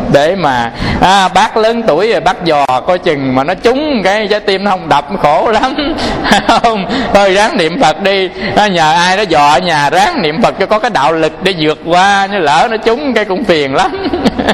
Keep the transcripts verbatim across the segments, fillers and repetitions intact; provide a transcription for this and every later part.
để mà à, bác lớn tuổi rồi bác dò coi chừng mà nó trúng cái trái tim nó không đập khổ lắm. Không, thôi ráng niệm Phật đi, à, nhờ ai đó dò ở nhà ráng niệm Phật cho có cái đạo lực để vượt qua, nếu lỡ nó trúng cái cũng phiền lắm.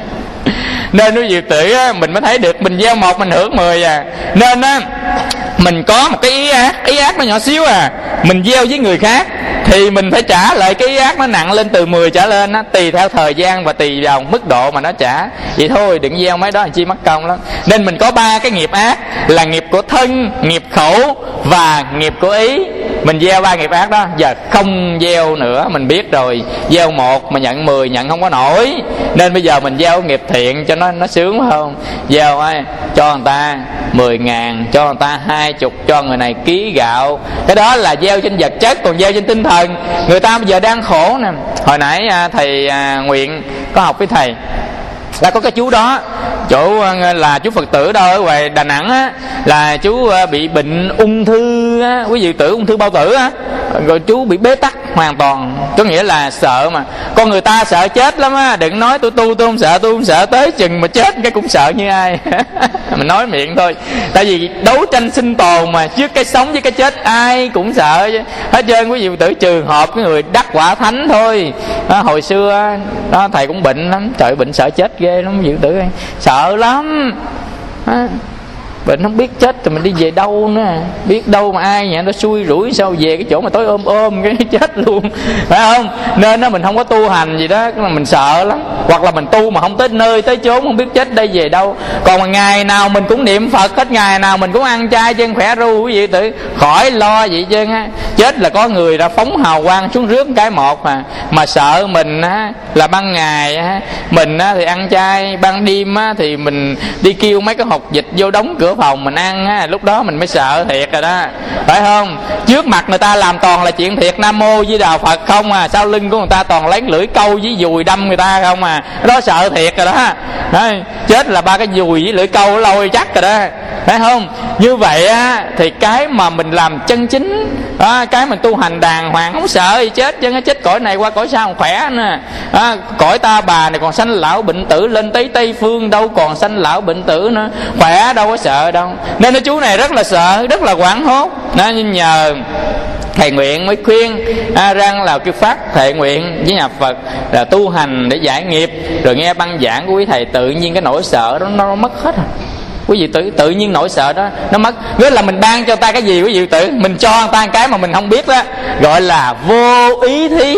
Nên quý vị tử á, mình mới thấy được mình gieo một mình hưởng mười à. Nên á, mình có một cái ý ác, ý ác nó nhỏ xíu à, mình gieo với người khác thì mình phải trả lại cái ý ác nó nặng lên từ mười trở lên á, tùy theo thời gian và tùy vào mức độ mà nó trả. Vậy thôi đừng gieo mấy đó làm chi mất công lắm. Nên mình có ba cái nghiệp ác là nghiệp của thân, nghiệp khẩu và nghiệp của ý. Mình gieo ba nghiệp ác đó, giờ không gieo nữa, mình biết rồi. Gieo một mà nhận mười nhận không có nổi. Nên bây giờ mình gieo nghiệp thiện cho nó nó sướng phải không? Gieo ai cho người ta mười ngàn, cho người ta hai chục, cho người này ký gạo. Cái đó là gieo trên vật chất. Còn gieo trên tinh thần, người ta bây giờ đang khổ nè. Hồi nãy thầy Nguyện có học với thầy là có cái chú đó, chỗ là chú Phật tử đâu ở ngoài Đà Nẵng á, là chú bị bệnh ung thư á, quý vị tử ung thư bao tử á, rồi chú bị bế tắc hoàn toàn, có nghĩa là sợ mà. Con người ta sợ chết lắm á, đừng nói tôi tu tôi không sợ, tôi không sợ, tới chừng mà chết cái cũng sợ như ai. Mình nói miệng thôi, tại vì đấu tranh sinh tồn mà, trước cái sống với cái chết ai cũng sợ chứ. Hết trơn quý vị tử, trường hợp cái người đắc quả thánh thôi. Đó, hồi xưa đó thầy cũng bệnh lắm, trời bệnh sợ chết ghê lắm quý vị tử, sợ lắm. Đó, bệnh không biết chết thì mình đi về đâu nữa, biết đâu mà ai nhỉ, nó xui rủi sao về cái chỗ mà tối ôm ôm cái chết luôn, phải không? Nên đó mình không có tu hành gì đó mà mình sợ lắm, hoặc là mình tu mà không tới nơi tới chốn, không biết chết đây về đâu. Còn mà ngày nào mình cũng niệm Phật hết, ngày nào mình cũng ăn chay chân khỏe ru quý vị tử, khỏi lo vậy chứ á. Chết là có người ra phóng hào quang xuống rước cái một mà mà sợ mình á là ban ngày á mình á thì ăn chay, ban đêm á thì mình đi kêu mấy cái hột vịt vô đóng cửa phòng mình ăn á, lúc đó mình mới sợ thiệt rồi đó, phải không? Trước mặt người ta làm toàn là chuyện thiệt, Nam Mô Di Đà Phật không à, sau lưng của người ta toàn lấy lưỡi câu với dùi đâm người ta không à, đó sợ thiệt rồi đó. Đấy, chết là ba cái dùi với lưỡi câu lôi chắc rồi đó, phải không? Như vậy á thì cái mà mình làm chân chính á, cái mình tu hành đàng hoàng không sợ gì chết chứ, chết cõi này qua cõi sau còn khỏe nữa. À, cõi ta bà này còn sanh lão bệnh tử, lên tới Tây Phương đâu còn sanh lão bệnh tử nữa, khỏe đâu có sợ đâu. Nên cái chú này rất là sợ, rất là hoảng hốt. Nó nhờ thầy Nguyện mới khuyên à, rằng là cái phát thệ nguyện với nhà Phật là tu hành để giải nghiệp, rồi nghe băng giảng của quý thầy, tự nhiên cái nỗi sợ đó nó, nó mất hết rồi. Quý vị tự tự nhiên nỗi sợ đó nó mất. Nghĩa là mình ban cho ta cái gì quý vị tự, mình cho người ta cái mà mình không biết đó, gọi là vô ý thí,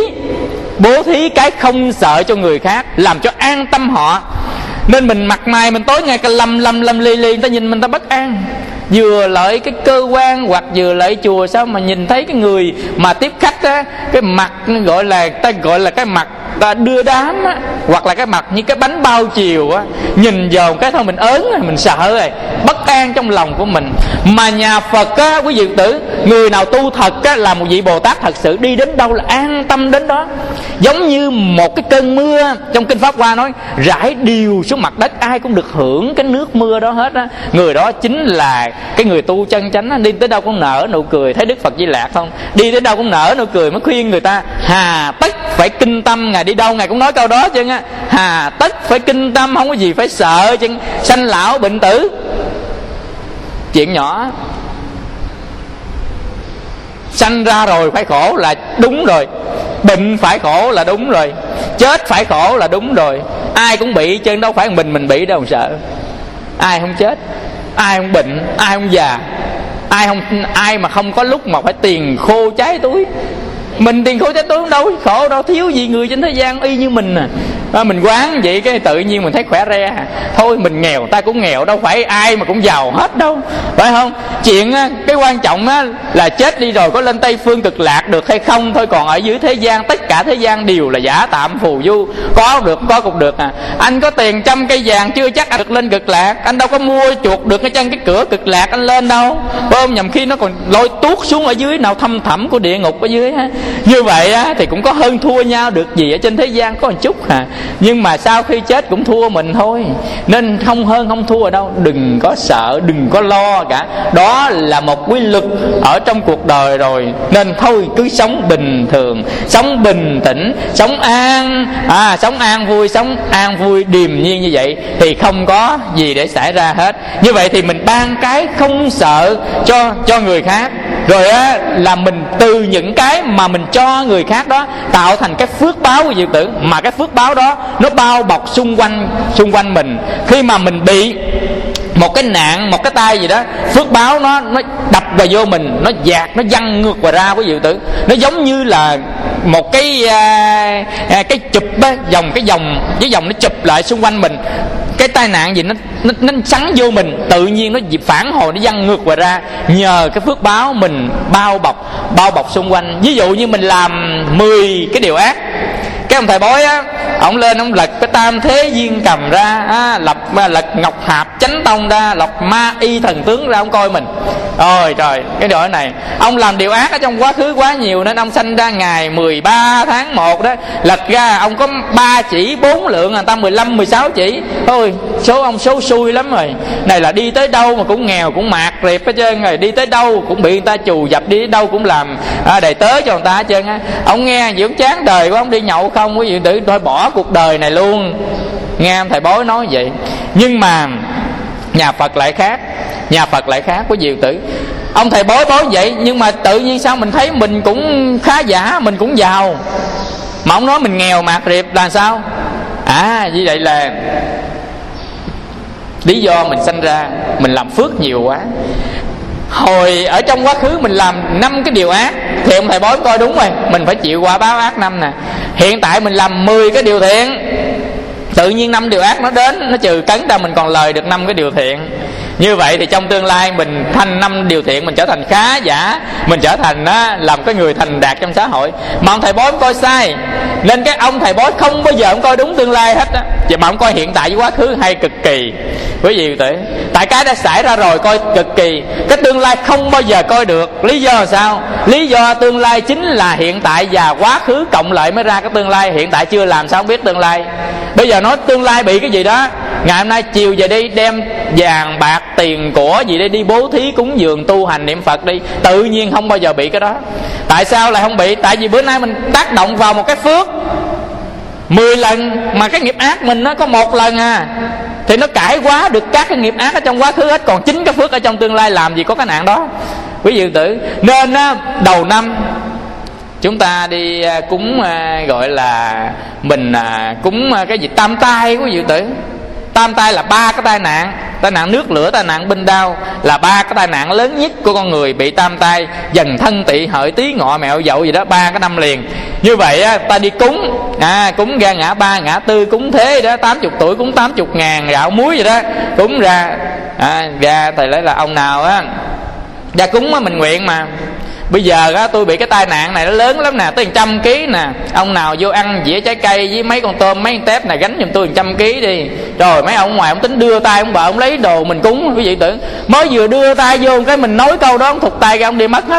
bố thí cái không sợ cho người khác, làm cho an tâm họ. Nên mình mặt mày mình tối ngày cái lâm lâm lâm ly ly, người ta nhìn mình ta bất an. Vừa lại cái cơ quan hoặc vừa lại chùa, sao mà nhìn thấy cái người mà tiếp khách á, cái mặt gọi là ta gọi là cái mặt ta đưa đám á, hoặc là cái mặt như cái bánh bao chiều á, nhìn vào cái thôi mình ớn rồi, mình sợ rồi, bất an trong lòng của mình. Mà nhà Phật á quý vị tử, người nào tu thật á, là một vị Bồ Tát thật sự, đi đến đâu là an tâm đến đó. Giống như một cái cơn mưa, trong Kinh Pháp Hoa nói rải đều xuống mặt đất, ai cũng được hưởng cái nước mưa đó hết á. Người đó chính là cái người tu chân chánh á, đi tới đâu cũng nở nụ cười. Thấy Đức Phật Di Lạc không, đi tới đâu cũng nở nụ cười, mới khuyên người ta hà tất phải kinh tâm. Ngài đi đâu ngài cũng nói câu đó chứ á, hà tất phải kinh tâm, không có gì phải sợ chứ. Sanh lão bệnh tử chuyện nhỏ, sanh ra rồi phải khổ là đúng rồi, bệnh phải khổ là đúng rồi, chết phải khổ là đúng rồi. Ai cũng bị chứ đâu phải mình mình bị đâu mà sợ. Ai không chết, ai không bệnh, ai không già, ai không ai mà không có lúc mà phải tiền khô cháy túi. Mình tiền khô cháy túi đâu khổ đâu, thiếu gì người trên thế gian y như mình à. À, mình quán vậy cái tự nhiên mình thấy khỏe re. Thôi mình nghèo ta cũng nghèo, đâu phải ai mà cũng giàu hết đâu, phải không? Chuyện á, cái quan trọng á, là chết đi rồi có lên Tây Phương Cực Lạc được hay không thôi. Còn ở dưới thế gian, tất cả thế gian đều là giả tạm phù du, có được có cũng được à. Anh có tiền trăm cây vàng chưa chắc anh được lên Cực Lạc, anh đâu có mua chuột được cái chân cái cửa Cực Lạc anh lên đâu, phải không? Nhầm khi nó còn lôi tuốt xuống ở dưới nào thâm thẳm của địa ngục ở dưới ha. Như vậy á, thì cũng có hơn thua nhau được gì ở trên thế gian, có một chút à. Nhưng mà sau khi chết cũng thua mình thôi, nên không hơn không thua ở đâu. Đừng có sợ, đừng có lo cả. Đó là một quy luật ở trong cuộc đời rồi. Nên thôi cứ sống bình thường. Sống bình bình tĩnh, sống an à, sống an vui, sống an vui điềm nhiên như vậy thì không có gì để xảy ra hết. Như vậy thì mình ban cái không sợ cho cho người khác, rồi á là mình từ những cái mà mình cho người khác đó tạo thành cái phước báo của Diệu Tử, mà cái phước báo đó nó bao bọc xung quanh xung quanh mình. Khi mà mình bị một cái nạn, một cái tai gì đó, phước báo nó nó đập vào vô mình, nó dạt, nó văng ngược vào ra của Diệu Tử. Nó giống như là một cái à, à, cái chụp á, dòng cái dòng cái dòng nó chụp lại xung quanh mình. Cái tai nạn gì nó nó, nó sắn vô mình, tự nhiên nó phản hồi, nó văng ngược vào ra, nhờ cái phước báo mình bao bọc bao bọc xung quanh. Ví dụ như mình làm mười cái điều ác, cái ông thầy bói á, ông lên ông lật cái tam thế viên cầm ra, á, lập lật ngọc hạp chánh tông ra, lọc ma y thần tướng ra, ông coi mình. Ôi trời, cái điều này ông làm điều ác ở trong quá khứ quá nhiều, nên ông sanh ra ngày mười ba tháng một đó, lật ra ông có ba chỉ bốn lượng, người ta mười lăm mười sáu chỉ. Ôi số ông số xui lắm rồi. Này là đi tới đâu mà cũng nghèo, cũng mạt riệp hết trơn rồi, đi tới đâu cũng bị người ta trù dập, đi tới đâu cũng làm à, đầy tớ cho người ta hết trơn á. Ông nghe dưỡng chán đời của ông, đi nhậu không, quý vị tử thôi bỏ cuộc đời này luôn. Nghe ông thầy bói nói vậy. Nhưng mà nhà Phật lại khác, nhà Phật lại khác của Diệu Tử. Ông thầy bói bói vậy, nhưng mà tự nhiên sao mình thấy mình cũng khá giả, mình cũng giàu, mà ông nói mình nghèo mạt riệp là sao? À như vậy là lý do mình sanh ra mình làm phước nhiều quá. Hồi ở trong quá khứ mình làm năm cái điều ác thì ông thầy bói coi đúng rồi, mình phải chịu quả báo ác năm nè. Hiện tại mình làm mười cái điều thiện, tự nhiên năm điều ác nó đến, nó trừ cấn ra mình còn lời được năm cái điều thiện. Như vậy thì trong tương lai mình thành năm điều thiện, mình trở thành khá giả, mình trở thành á, làm cái người thành đạt trong xã hội. Mà ông thầy bói coi sai, nên cái ông thầy bói không bao giờ ông coi đúng tương lai hết á, chỉ mà ông coi hiện tại với quá khứ hay cực kỳ. Quý vị tử, tại cái đã xảy ra rồi coi cực kỳ, cái tương lai không bao giờ coi được. Lý do là sao? Lý do tương lai chính là hiện tại và quá khứ cộng lại mới ra cái tương lai. Hiện tại chưa làm sao không biết tương lai. Bây giờ nói tương lai bị cái gì đó, ngày hôm nay chiều về đi đem vàng bạc tiền của gì đi đi bố thí cúng dường tu hành niệm Phật đi, tự nhiên không bao giờ bị cái đó. Tại sao lại không bị? Tại vì bữa nay mình tác động vào một cái phước mười lần, mà cái nghiệp ác mình nó có một lần à, thì nó cải quá được các cái nghiệp ác ở trong quá khứ hết, còn chính cái phước ở trong tương lai làm gì có cái nạn đó. Quý vị tử, nên á, đầu năm chúng ta đi cúng, gọi là mình cúng cái gì tam tai. Quý vị tử, tam tai là ba cái tai nạn: tai nạn nước lửa, tai nạn binh đao, là ba cái tai nạn lớn nhất của con người bị tam tai. Dần thân tỵ hợi tý ngọ mẹo dậu gì đó, ba cái năm liền. Như vậy á, ta đi cúng à, cúng ra ngã ba ngã tư, cúng thế đó, tám chục tuổi cúng tám chục ngàn gạo muối gì đó, cúng ra à, ra thầy lấy là ông nào á ra cúng á, mình nguyện mà. Bây giờ á, tôi bị cái tai nạn này nó lớn lắm nè, tới một trăm ký nè, ông nào vô ăn dĩa trái cây với mấy con tôm mấy con tép này gánh giùm tôi một trăm ký đi. Rồi mấy ông ngoài ông tính đưa tay ông vợ ông lấy đồ mình cúng. Quý vị tưởng mới vừa đưa tay vô cái mình nói câu đó, ông thụt tay ra ông đi mất hết.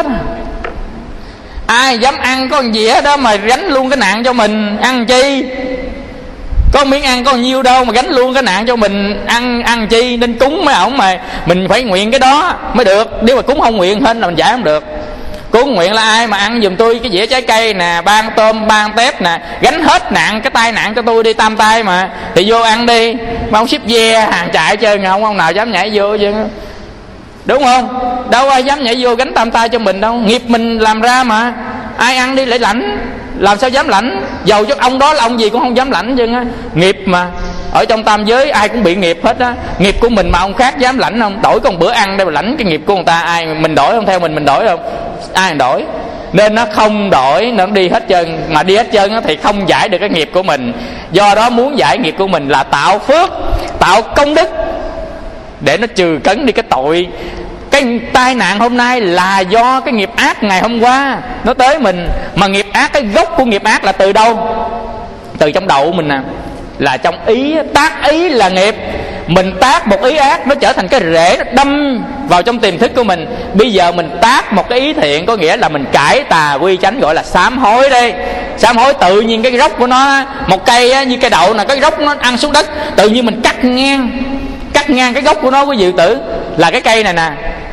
Ai dám ăn có con dĩa đó mà gánh luôn cái nạn cho mình, ăn chi? Có miếng ăn có nhiêu đâu mà gánh luôn cái nạn cho mình, ăn ăn chi? Nên cúng mấy ổng mà mình phải nguyện cái đó mới được. Nếu mà cúng không nguyện hết là mình giải không được. Cúng nguyện là ai mà ăn giùm tôi cái dĩa trái cây nè, ban tôm ban tép nè, gánh hết nạn cái tai nạn cho tôi đi, tam tai mà, thì vô ăn đi. Mà ông ship ve hàng chạy chơi không, ông nào dám nhảy vô chứ, đúng không? Đâu ai dám nhảy vô gánh tam tai cho mình đâu, nghiệp mình làm ra mà. Ai ăn đi lại lãnh, làm sao dám lãnh? Dầu cho ông đó là ông gì cũng không dám lãnh chứ á, nghiệp mà. Ở trong tam giới ai cũng bị nghiệp hết á, nghiệp của mình mà ông khác dám lãnh không? Đổi con bữa ăn đây mà lãnh cái nghiệp của người ta, ai mình đổi không? Theo mình mình đổi không? Ai đổi? Nên nó không đổi, nó đi hết trơn. Mà đi hết trơn thì không giải được cái nghiệp của mình. Do đó muốn giải nghiệp của mình là tạo phước, tạo công đức để nó trừ cấn đi cái tội. Cái tai nạn hôm nay là do cái nghiệp ác ngày hôm qua nó tới mình. Mà nghiệp ác, cái gốc của nghiệp ác là từ đâu? Từ trong đầu của mình nè, là trong ý. Tác ý là nghiệp. Mình tác một ý ác, nó trở thành cái rễ, nó đâm vào trong tiềm thức của mình. Bây giờ mình tác một cái ý thiện, có nghĩa là mình cải tà quy chánh, gọi là sám hối đây. Sám hối tự nhiên cái gốc của nó, một cây á, như cây đậu nè, cái gốc nó ăn xuống đất, tự nhiên mình cắt ngang, cắt ngang cái gốc của nó. Quý vị tử, là cái cây này nè,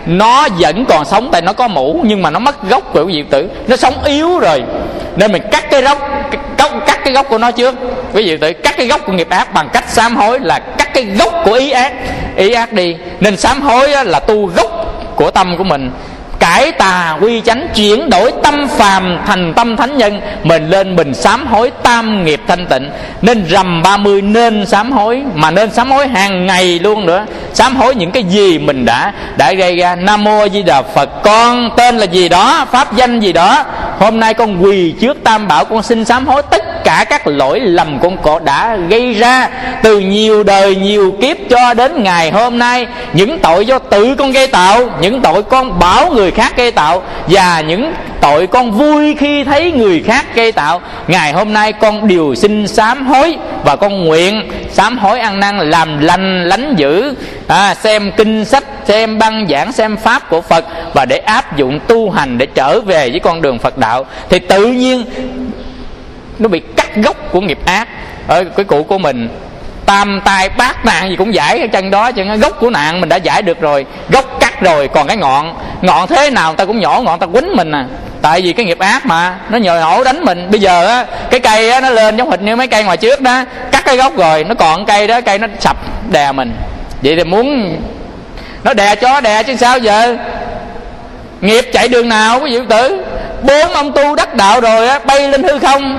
nó vẫn còn sống tại nó có mũ, nhưng mà nó mất gốc rồi quý vị tử, nó sống yếu rồi, nên mình cắt cái gốc, cắt, cắt cái gốc của nó trước. Quý vị tử, cắt cái gốc của nghiệp ác bằng cách sám hối là cắt cái gốc của ý ác, ý ác đi. Nên sám hối là tu gốc của tâm của mình, cải tà quy chánh, chuyển đổi tâm phàm thành tâm thánh nhân. Mình lên mình sám hối tam nghiệp thanh tịnh. Nên rằm ba mươi nên sám hối, mà nên sám hối hàng ngày luôn nữa. Sám hối những cái gì mình đã đã gây ra. Nam mô A Di Đà Phật, con tên là gì đó, pháp danh gì đó, hôm nay con quỳ trước Tam Bảo, con xin sám hối tất cả các lỗi lầm con có đã gây ra từ nhiều đời nhiều kiếp cho đến ngày hôm nay. Những tội do tự con gây tạo, những tội con bảo người khác gây tạo, và những tội con vui khi thấy người khác gây tạo, ngày hôm nay con đều xin sám hối. Và con nguyện sám hối ăn năn, làm lành lánh dữ, à, xem kinh sách, xem băng giảng, xem pháp của Phật, và để áp dụng tu hành để trở về với con đường Phật đạo. Thì tự nhiên nó bị cắt gốc của nghiệp ác. Ở cái cụ của mình tam tai bát nạn gì cũng giải cái chân đó, chứ gốc của nạn mình đã giải được rồi, gốc cắt rồi, còn cái ngọn ngọn thế nào người ta cũng nhổ ngọn, ta quýnh mình à. Tại vì cái nghiệp ác mà nó nhồi nhổ đánh mình. Bây giờ á, cái cây á, nó lên giống hệt như mấy cây ngoài trước đó, cắt cái gốc rồi nó còn cây đó, cây nó sập đè mình. Vậy thì muốn nó đè chó đè chứ sao giờ. Nghiệp chạy đường nào quý vị tử? Bốn ông tu đắc đạo rồi á, bay lên hư không,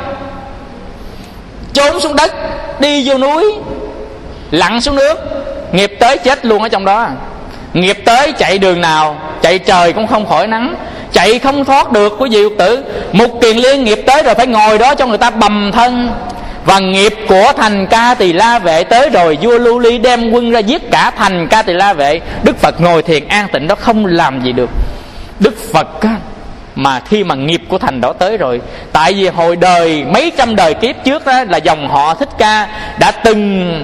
trốn xuống đất, đi vô núi, lặn xuống nước, nghiệp tới chết luôn ở trong đó. Nghiệp tới chạy đường nào? Chạy trời cũng không khỏi nắng, chạy không thoát được quý vị tử. Mục Kiền Liên nghiệp tới rồi phải ngồi đó cho người ta bầm thân. Và nghiệp của Thành Ca Tỳ La Vệ tới rồi, vua Lưu Ly đem quân ra giết cả Thành Ca Tỳ La Vệ. Đức Phật ngồi thiền an tịnh đó không làm gì được. Đức Phật á, mà khi mà nghiệp của Thành đó tới rồi, tại vì hồi đời mấy trăm đời kiếp trước đó là dòng họ Thích Ca đã từng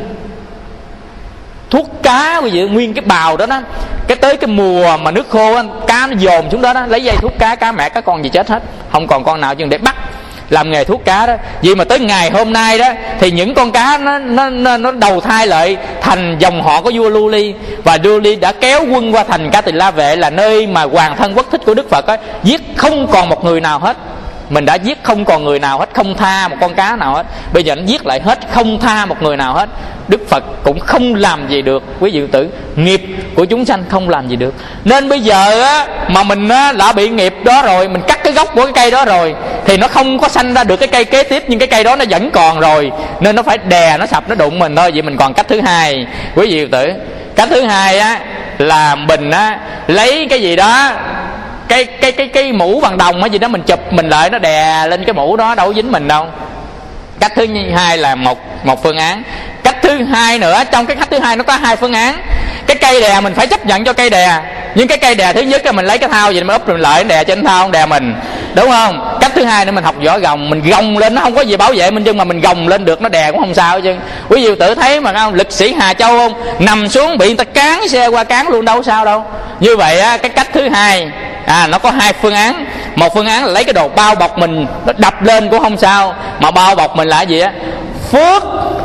thuốc cá, quý vị, nguyên cái bào đó đó, cái tới cái mùa mà nước khô đó, cá nó dồn xuống đó đó, lấy dây thuốc cá, cá mẹ cá con gì chết hết, không còn con nào chừng để bắt làm nghề thuốc cá đó. Vì mà tới ngày hôm nay đó thì những con cá nó nó nó, nó đầu thai lại thành dòng họ của vua Lưu Ly, và Lưu Ly đã kéo quân qua Thành Ca Tỳ La Vệ là nơi mà hoàng thân quốc thích của Đức Phật á, giết không còn một người nào hết. Mình đã giết không còn người nào hết, không tha một con cá nào hết. Bây giờ nó giết lại hết, không tha một người nào hết. Đức Phật cũng không làm gì được quý vị tử. Nghiệp của chúng sanh không làm gì được. Nên bây giờ á, mà mình á, đã bị nghiệp đó rồi, mình cắt cái gốc của cái cây đó rồi, thì nó không có sanh ra được cái cây kế tiếp, nhưng cái cây đó nó vẫn còn rồi, nên nó phải đè, nó sập, nó đụng mình thôi. Vậy mình còn cách thứ hai quý vị tử. Cách thứ hai á là mình á lấy cái gì đó, cái cái cái cái mũ bằng đồng hay gì đó, mình chụp mình lại, nó đè lên cái mũ đó, đâu có dính mình đâu. Cách thứ hai là một một phương án. Cách thứ hai nữa, trong cái cách thứ hai nó có hai phương án. Cái cây đè mình phải chấp nhận cho cây đè, nhưng cái cây đè thứ nhất là mình lấy cái thao gì mình úp mình lại đè trên thao, đè mình, đúng không? Cách thứ hai nữa mình học võ gồng, mình gồng lên, nó không có gì bảo vệ mình, nhưng mà mình gồng lên được, nó đè cũng không sao chứ. Quý vị tự thấy mà không, lực sĩ Hà Châu không, nằm xuống bị người ta cán xe qua cán luôn, đâu sao đâu. Như vậy á, cái cách thứ hai à, nó có hai phương án. Một phương án là lấy cái đồ bao bọc mình, nó đập lên cũng không sao, mà bao bọc mình là gì á? Phước.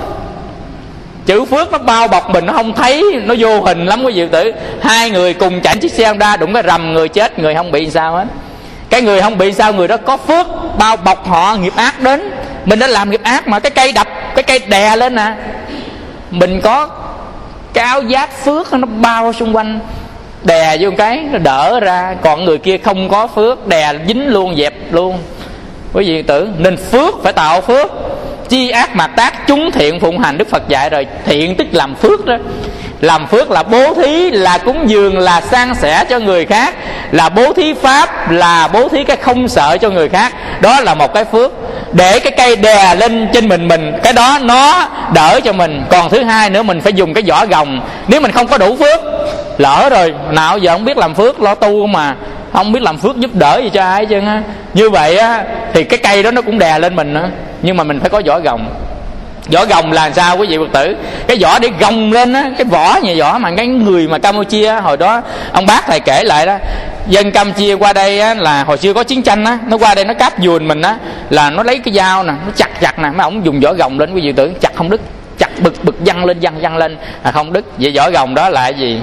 Chữ phước nó bao bọc mình, nó không thấy, nó vô hình lắm quý vị tử. Hai người cùng chạy chiếc xe Honda, đụng cái rầm, người chết, người không bị sao hết. Cái người không bị sao, người đó có phước bao bọc họ nghiệp ác đến. Mình đã làm nghiệp ác mà cái cây đập, cái cây đè lên nè, mình có cái áo giáp phước nó bao xung quanh, đè vô cái nó đỡ ra. Còn người kia không có phước, đè dính luôn, dẹp luôn quý vị tử. Nên phước phải tạo phước. Chi ác mạt tác, chúng thiện phụng hành. Đức Phật dạy rồi, thiện tức làm phước đó. Làm phước là bố thí, là cúng dường, là san sẻ cho người khác, là bố thí pháp, là bố thí cái không sợ cho người khác. Đó là một cái phước. Để cái cây đè lên trên mình, mình cái đó nó đỡ cho mình. Còn thứ hai nữa, mình phải dùng cái vỏ gồng. Nếu mình không có đủ phước, lỡ rồi, nào giờ không biết làm phước, lo tu mà không biết làm phước giúp đỡ gì cho ai chứ. Như vậy á, thì cái cây đó nó cũng đè lên mình nữa. Nhưng mà mình phải có vỏ gồng. Vỏ gồng là sao quý vị Phật tử? Cái vỏ để gồng lên á, cái vỏ như vỏ mà cái người mà Campuchia hồi đó ông bác thầy kể lại đó, dân Campuchia qua đây á, là hồi xưa có chiến tranh á, nó qua đây nó cáp dùn mình á, là nó lấy cái dao nè, nó chặt chặt nè, mấy ông dùng vỏ gồng lên quý vị Phật tử, chặt không đứt, chặt bực bực văng lên văng văng lên à, không đứt. Vậy vỏ gồng đó là cái gì?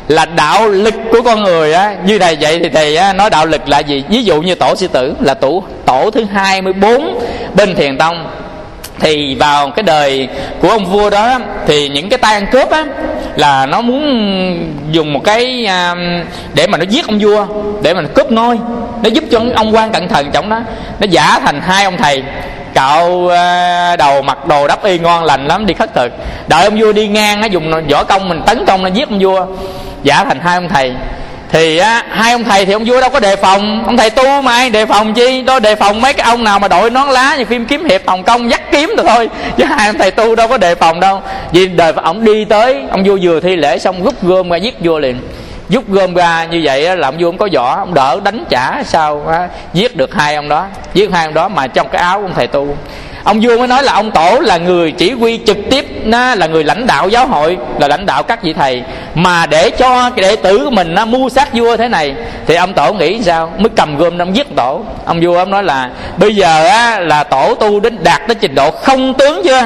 là đạo lực của con người á. Như thầy vậy thì thầy á, nói đạo lực là gì? Ví dụ như tổ sư tử là tổ tổ thứ hai mươi bốn bên Thiền Tông, thì vào cái đời của ông vua đó thì những cái tay ăn cướp á là nó muốn dùng một cái uh, để mà nó giết ông vua, để mà nó cướp ngôi, nó giúp cho ông quan cận thần trong đó, nó giả thành hai ông thầy cạo uh, đầu, mặc đồ đắp y ngon lành lắm, đi khất thực, đợi ông vua đi ngang nó dùng võ công mình tấn công nó giết ông vua, giả thành hai ông thầy. Thì á, hai ông thầy thì ông vua đâu có đề phòng, ông thầy tu mà ai đề phòng chi, đó đề phòng mấy cái ông nào mà đội nón lá như phim kiếm hiệp Hồng Kông dắt kiếm rồi thôi, chứ hai ông thầy tu đâu có đề phòng đâu. Vì đời ông đi tới, ông vua vừa thi lễ xong rút gươm ra giết vua liền, rút gươm ra như vậy là ông vua không có võ, ông đỡ đánh trả sao á, giết được hai ông đó, giết hai ông đó mà trong cái áo ông thầy tu. Ông vua mới nói là ông tổ là người chỉ huy trực tiếp, nó là người lãnh đạo giáo hội, là lãnh đạo các vị thầy, mà để cho cái đệ tử của mình nó mưu sát vua thế này thì ông tổ nghĩ sao, mới cầm gươm ông giết tổ. Ông vua ông nói là bây giờ á, là tổ tu đến đạt đến trình độ không tướng chưa?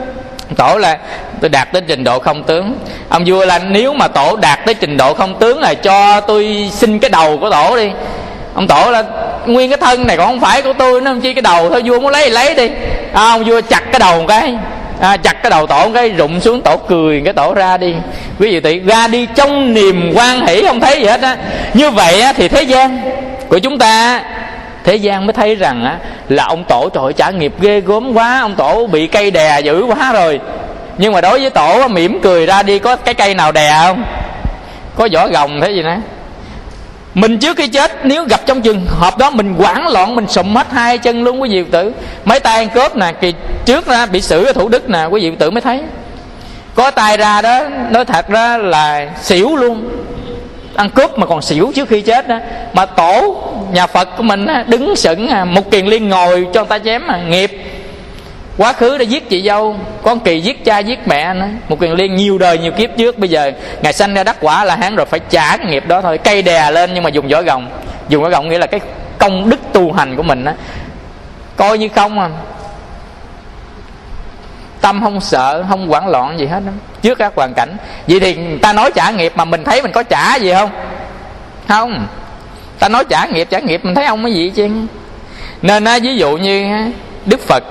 Tổ là tôi đạt đến trình độ không tướng. Ông vua là nếu mà tổ đạt tới trình độ không tướng là cho tôi xin cái đầu của tổ đi. Ông tổ là nguyên cái thân này còn không phải của tôi, nó chi cái đầu thôi, vua muốn lấy thì lấy đi. À, ông vua chặt cái đầu một cái, à, chặt cái đầu tổ một cái rụng xuống, tổ cười cái tổ ra đi. Quý vị tỷ ra đi trong niềm hoan hỷ, không thấy gì hết á. Như vậy á, thì thế gian của chúng ta, thế gian mới thấy rằng á, là ông tổ trời ơi, trả nghiệp ghê gớm quá, ông tổ bị cây đè dữ quá rồi. Nhưng mà đối với tổ mỉm cười ra đi, có cái cây nào đè không? Có vỏ gồng thế gì nữa. Mình trước khi chết nếu gặp trong trường hợp đó mình hoảng loạn, mình sụm hết hai chân luôn quý vị tử. Mấy tay ăn cướp nè, kỳ trước ra bị xử ở Thủ Đức nè, quý vị tử mới thấy có tay ra đó, nói thật ra là xỉu luôn, ăn cướp mà còn xỉu trước khi chết đó. Mà tổ nhà Phật của mình đứng sững, một kiền liên ngồi cho người ta chém mà nghiệp. Quá khứ đã giết chị dâu, con Kỳ giết cha giết mẹ nữa. Một kiền liên nhiều đời nhiều kiếp trước, bây giờ ngày sanh ra đắc quả là hán rồi, phải trả cái nghiệp đó thôi. Cây đè lên nhưng mà dùng vỏ gồng. Dùng vỏ gồng nghĩa là cái công đức tu hành của mình đó, coi như không à. Tâm không sợ, không hoảng loạn gì hết đó, trước các hoàn cảnh. Vậy thì ta nói trả nghiệp mà mình thấy mình có trả gì không? Không. Ta nói trả nghiệp, trả nghiệp mình thấy không có gì chứ. Nên á, ví dụ như Đức Phật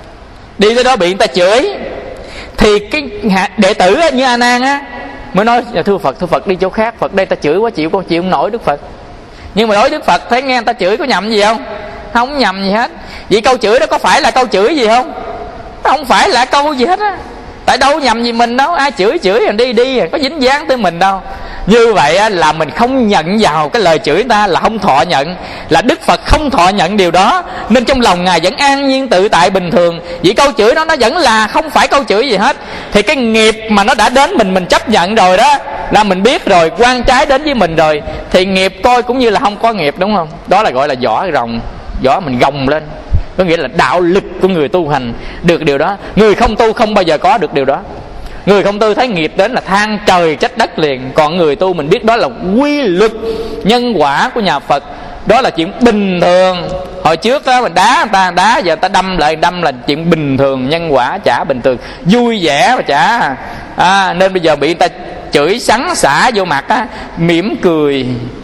đi tới đó bị người ta chửi, thì cái đệ tử á, như A Nan á mới nói thưa Phật, thưa Phật đi chỗ khác, Phật đây ta chửi quá chịu, con chịu không nổi Đức Phật. Nhưng mà đối với Đức Phật thấy nghe người ta chửi có nhầm gì không? Không nhầm gì hết. Vậy câu chửi đó có phải là câu chửi gì không? Không phải là câu gì hết á. Tại đâu nhầm gì mình đâu, ai chửi chửi rồi đi đi, có dính dáng tới mình đâu. Như vậy á, là mình không nhận vào cái lời chửi người ta, là không thọ nhận, là Đức Phật không thọ nhận điều đó, nên trong lòng Ngài vẫn an nhiên tự tại bình thường. Vì câu chửi đó nó vẫn là không phải câu chửi gì hết. Thì cái nghiệp mà nó đã đến mình, mình chấp nhận rồi đó, là mình biết rồi, quan trái đến với mình rồi, thì nghiệp coi cũng như là không có nghiệp, đúng không? Đó là gọi là vỏ rồng, vỏ mình gồng lên, có nghĩa là đạo lực của người tu hành được điều đó. Người không tu không bao giờ có được điều đó. Người không tu thấy nghiệp đến là than trời trách đất liền. Còn người tu mình biết đó là quy luật nhân quả của nhà Phật, đó là chuyện bình thường. Hồi trước đó mình đá người ta đá, giờ người ta đâm lại đâm là chuyện bình thường, nhân quả trả bình thường, vui vẻ mà trả. À, nên bây giờ bị người ta chửi sắn xả vô mặt á, mỉm cười.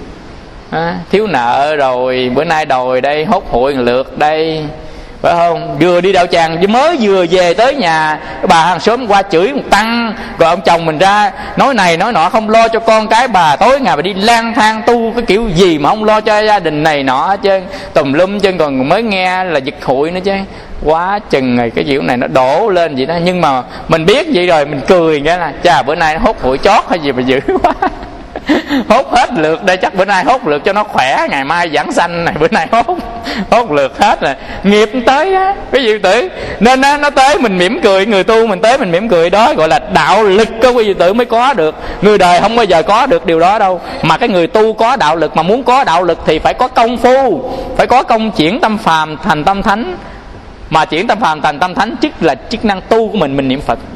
À, thiếu nợ rồi, bữa nay đòi đây, hốt hụi lượt đây, phải không? Vừa đi đạo tràng mới vừa về tới nhà, cái bà hàng xóm qua chửi một tăng, rồi ông chồng mình ra nói này nói nọ, không lo cho con cái bà, tối ngày bà đi lang thang tu cái kiểu gì mà không lo cho gia đình này nọ hết trơn, tùm lum chân, còn mới nghe là giật hụi nữa chứ. Quá chừng rồi, cái kiểu này nó đổ lên vậy đó. Nhưng mà mình biết vậy rồi mình cười nghĩa là chà bữa nay nó hốt hụi chót hay gì mà dữ quá. Hốt hết lượt đây, chắc bữa nay hốt lượt cho nó khỏe, ngày mai giảng sanh này, bữa nay hốt hốt lượt hết rồi, nghiệp tới á cái gì tử. Nên á, nó tới mình mỉm cười, người tu mình tới mình mỉm cười, đó gọi là đạo lực của quý vị tử mới có được. Người đời không bao giờ có được điều đó đâu. Mà cái người tu có đạo lực, mà muốn có đạo lực thì phải có công phu, phải có công chuyển tâm phàm thành tâm thánh. Mà chuyển tâm phàm thành tâm thánh chức là chức năng tu của mình. Mình niệm Phật,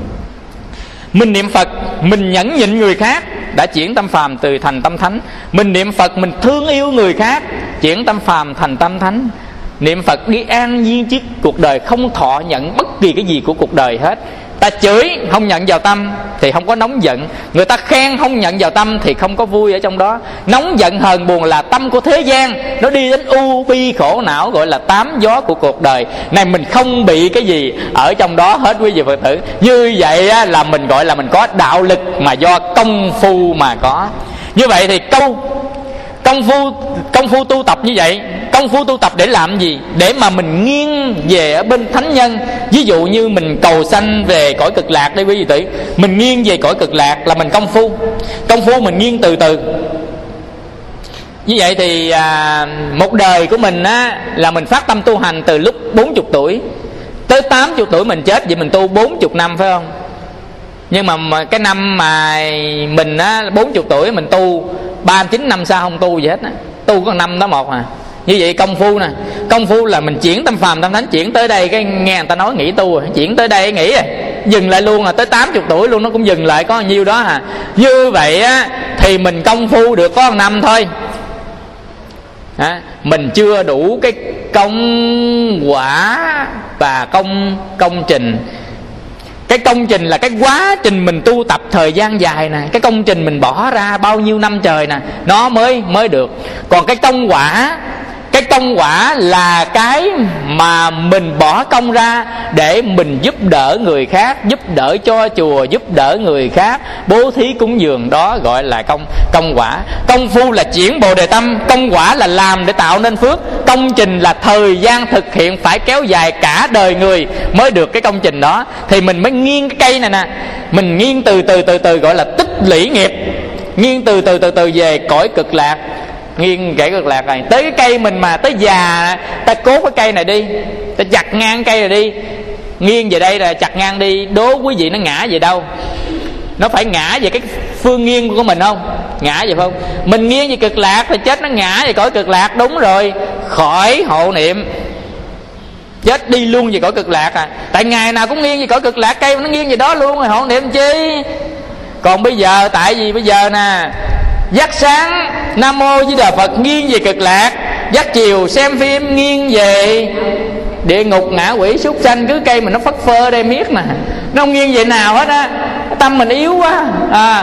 mình niệm Phật, mình nhẫn nhịn người khác, đã chuyển tâm phàm từ thành tâm thánh. Mình niệm Phật, mình thương yêu người khác, chuyển tâm phàm thành tâm thánh. Niệm Phật đi an nhiên trước cuộc đời, không thọ nhận bất kỳ cái gì của cuộc đời hết, Ta chửi không nhận vào tâm thì không có nóng giận, người ta khen không nhận vào tâm thì không có vui ở trong đó. Nóng giận hờn buồn là tâm của thế gian, nó đi đến u bi khổ não, gọi là tám gió của cuộc đời này. Mình không bị cái gì ở trong đó hết quý vị Phật tử. Như vậy á, là mình gọi là mình có đạo lực mà do công phu mà có. Như vậy thì câu công phu công phu tu tập như vậy, công phu tu tập để làm gì? Để mà mình nghiêng về ở bên thánh nhân. Ví dụ như mình cầu sanh về cõi cực lạc đây quý vị tỷ, mình nghiêng về cõi cực lạc là mình công phu. Công phu mình nghiêng từ từ. Như vậy thì à, một đời của mình á, là mình phát tâm tu hành từ lúc bốn mươi tuổi tới tám mươi tuổi mình chết, vậy mình tu bốn mươi năm phải không? Nhưng mà cái năm mà mình á bốn mươi tuổi mình tu, ba mươi chín năm sau không tu gì hết á, tu có năm đó một à. Như vậy công phu nè, công phu là mình chuyển tâm phàm tâm thánh, chuyển tới đây cái nghe người ta nói nghỉ tu rồi, chuyển tới đây nghỉ rồi, dừng lại luôn, là tới tám mươi tuổi luôn nó cũng dừng lại có nhiêu đó à. Như vậy á thì mình công phu được có một năm thôi à, mình chưa đủ cái công quả và công công trình. Cái công trình là cái quá trình mình tu tập thời gian dài nè, cái công trình mình bỏ ra bao nhiêu năm trời nè, nó mới mới được. Còn cái công quả, cái công quả là cái mà mình bỏ công ra để mình giúp đỡ người khác, giúp đỡ cho chùa, giúp đỡ người khác, bố thí cúng dường, đó gọi là công công quả. Công phu là chuyển bồ đề tâm, công quả là làm để tạo nên phước, công trình là thời gian thực hiện phải kéo dài cả đời người mới được cái công trình đó. Thì mình mới nghiêng cái cây này nè, mình nghiêng từ từ từ từ gọi là tích lũy nghiệp, nghiêng từ từ từ từ về cõi cực lạc. Nghiêng kẻ cực lạc này tới cái cây mình mà tới già ta cốt cái cây này đi, ta chặt ngang cây này đi, nghiêng về đây là chặt ngang đi, đố quý vị nó ngã về đâu? Nó phải ngã về cái phương nghiêng của mình không? Ngã về không? Mình nghiêng về cực lạc thì chết nó ngã về cõi cực lạc, đúng rồi, khỏi hộ niệm, chết đi luôn về cõi cực lạc à. Tại ngày nào cũng nghiêng về cõi cực lạc, cây nó nghiêng về đó luôn rồi, hộ niệm chi? Còn bây giờ tại vì bây giờ nè, giấc sáng Nam Mô Di Đà Phật nghiêng về cực lạc, giấc chiều xem phim nghiêng về địa ngục ngạ quỷ súc sanh, cứ cây mình nó phất phơ đây miết nè, nó không nghiêng về nào hết á. Tâm mình yếu quá à.